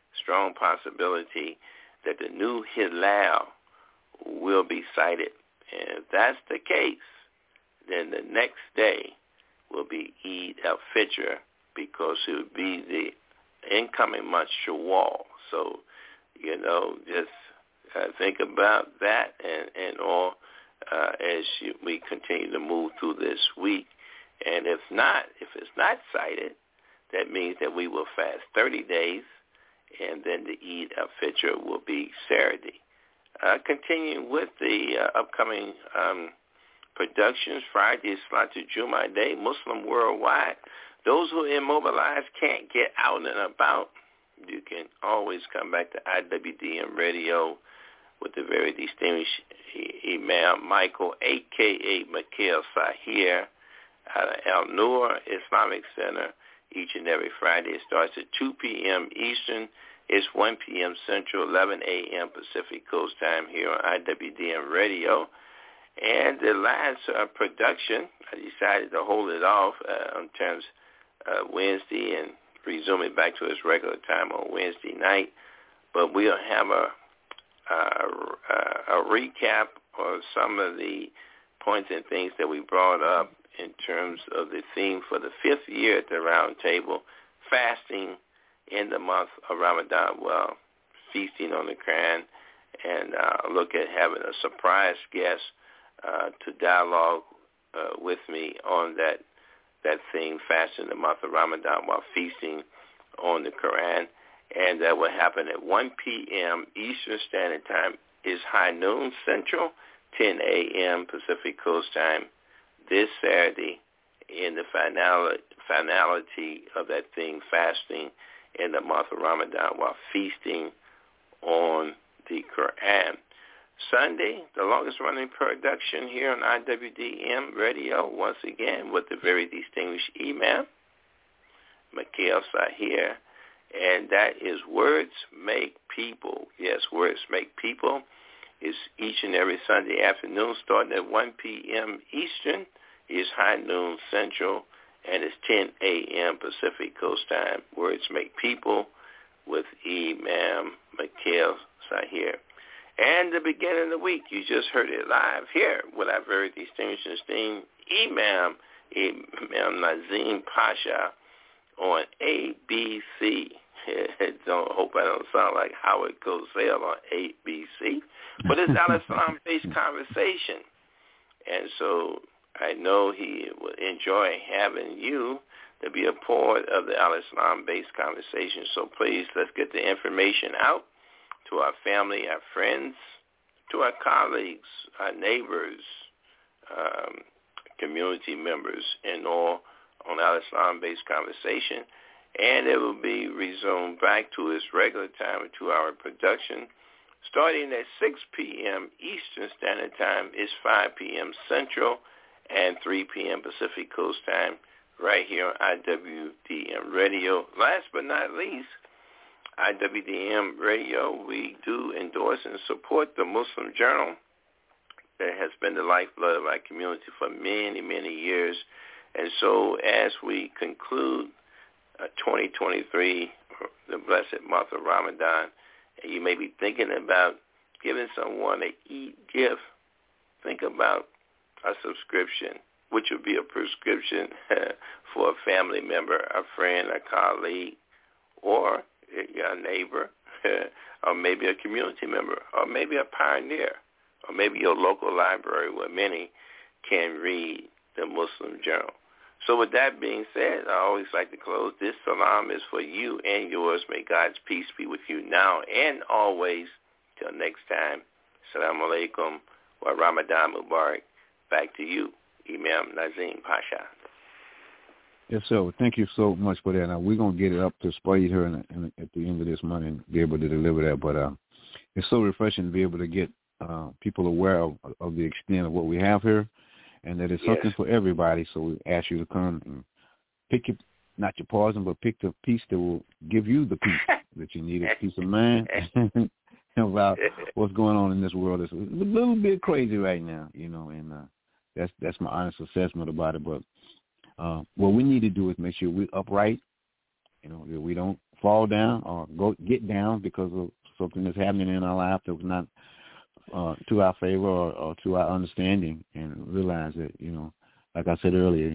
that the new Hilal will be sighted. And if that's the case, then the next day will be Eid al-Fitr, because it would be the incoming month Shawwal. So, just think about that and all as we continue to move through this week. And if it's not cited, that means that we will fast 30 days, and then the Eid al-Fitr will be Saturday. Continuing with the upcoming productions, Friday is Salatul Jummah Day, Muslim worldwide. Those who are immobilized can't get out and about, you can always come back to IWDM Radio with the very distinguished Imam Michael, a.k.a. Mikhail Sahir, out of Al-Nur Islamic Center, each and every Friday. It starts at 2 p.m. Eastern. It's 1 p.m. Central, 11 a.m. Pacific Coast Time here on IWDM Radio. And the last production, I decided to hold it off in terms of Wednesday and resume it back to its regular time on Wednesday night. But we'll have a recap of some of the points and things that we brought up in terms of the theme for the 5th year at the round table, fasting in the month of Ramadan, well, feasting on the Quran, and look at having a surprise guest to dialogue with me on that theme, fasting in the month of Ramadan while feasting on the Quran. And that will happen at 1 p.m. Eastern Standard Time. Is high noon Central, 10 a.m. Pacific Coast Time this Saturday in the finality of that theme, fasting in the month of Ramadan while feasting on the Quran. Sunday, the longest-running production here on IWDM Radio, once again with the very distinguished Imam, Mikhail Sahir, and that is Words Make People. Yes, Words Make People is each and every Sunday afternoon starting at 1 p.m. Eastern, is high noon Central, and it's 10 a.m. Pacific Coast Time. Words Make People with Imam Mikhail Sahir. And the beginning of the week, you just heard it live here with our very distinguished and esteemed Imam Nazim Pasha on ABC. Hope I don't sound like Howard Cosell on ABC. But it's Al-Islam-based conversation. And so I know he will enjoy having you to be a part of the Al-Islam-based conversation. So please, let's get the information out to our family, our friends, to our colleagues, our neighbors, community members, and all on Al-Islam-based conversation. And it will be resumed back to its regular time, a 2-hour production. Starting at 6 p.m. Eastern Standard Time, is 5 p.m. Central and 3 p.m. Pacific Coast Time, right here on IWDM Radio. Last but not least, IWDM Radio, we do endorse and support the Muslim Journal that has been the lifeblood of our community for many, many years. And so as we conclude 2023, the blessed month of Ramadan, and you may be thinking about giving someone an Eid gift, think about a subscription, which would be a prescription for a family member, a friend, a colleague, or a neighbor, or maybe a community member, or maybe a pioneer, or maybe your local library where many can read the Muslim Journal. So with that being said, I always like to close. This salam is for you and yours. May God's peace be with you now and always. Till next time, Assalamu alaikum wa Ramadan Mubarak. Back to you, Imam Nazim Pasha. Yes, sir. Thank you so much for that. Now, we're going to get it up to speed here at the end of this month and be able to deliver that. But it's so refreshing to be able to get people aware of the extent of what we have here, and that it's something for everybody. So we ask you to come and pick not your poison, but pick the piece that will give you the peace that you need, peace of mind, and about what's going on in this world. It's a little bit crazy right now, and that's my honest assessment about it. But what we need to do is make sure we're upright, that we don't fall down or get down because of something that's happening in our life that was not to our favor or to our understanding, and realize that, like I said earlier,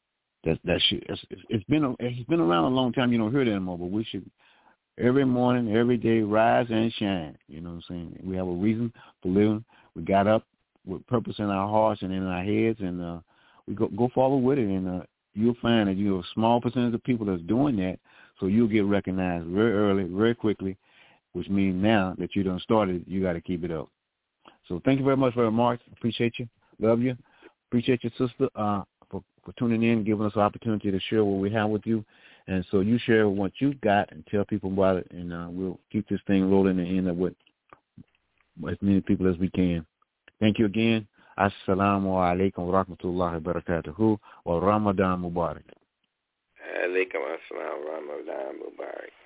it's been around a long time. You don't hear that anymore, but we should every morning, every day, rise and shine. You know what I'm saying? We have a reason for living. We got up with purpose in our hearts and in our heads, and we go forward with it. And you'll find that a small percentage of people that's doing that, so you'll get recognized very early, very quickly, which means now that you done started, you got to keep it up. So thank you very much for the remarks. Appreciate you. Love you. Appreciate your sister for tuning in, giving us the opportunity to share what we have with you. And so you share what you got and tell people about it, and we'll keep this thing rolling and end up with as many people as we can. Thank you again. Assalamu alaikum wa rahmatullahi wa barakatuhu wa Ramadan Mubarak. Alaikum assalam wa Ramadan Mubarak.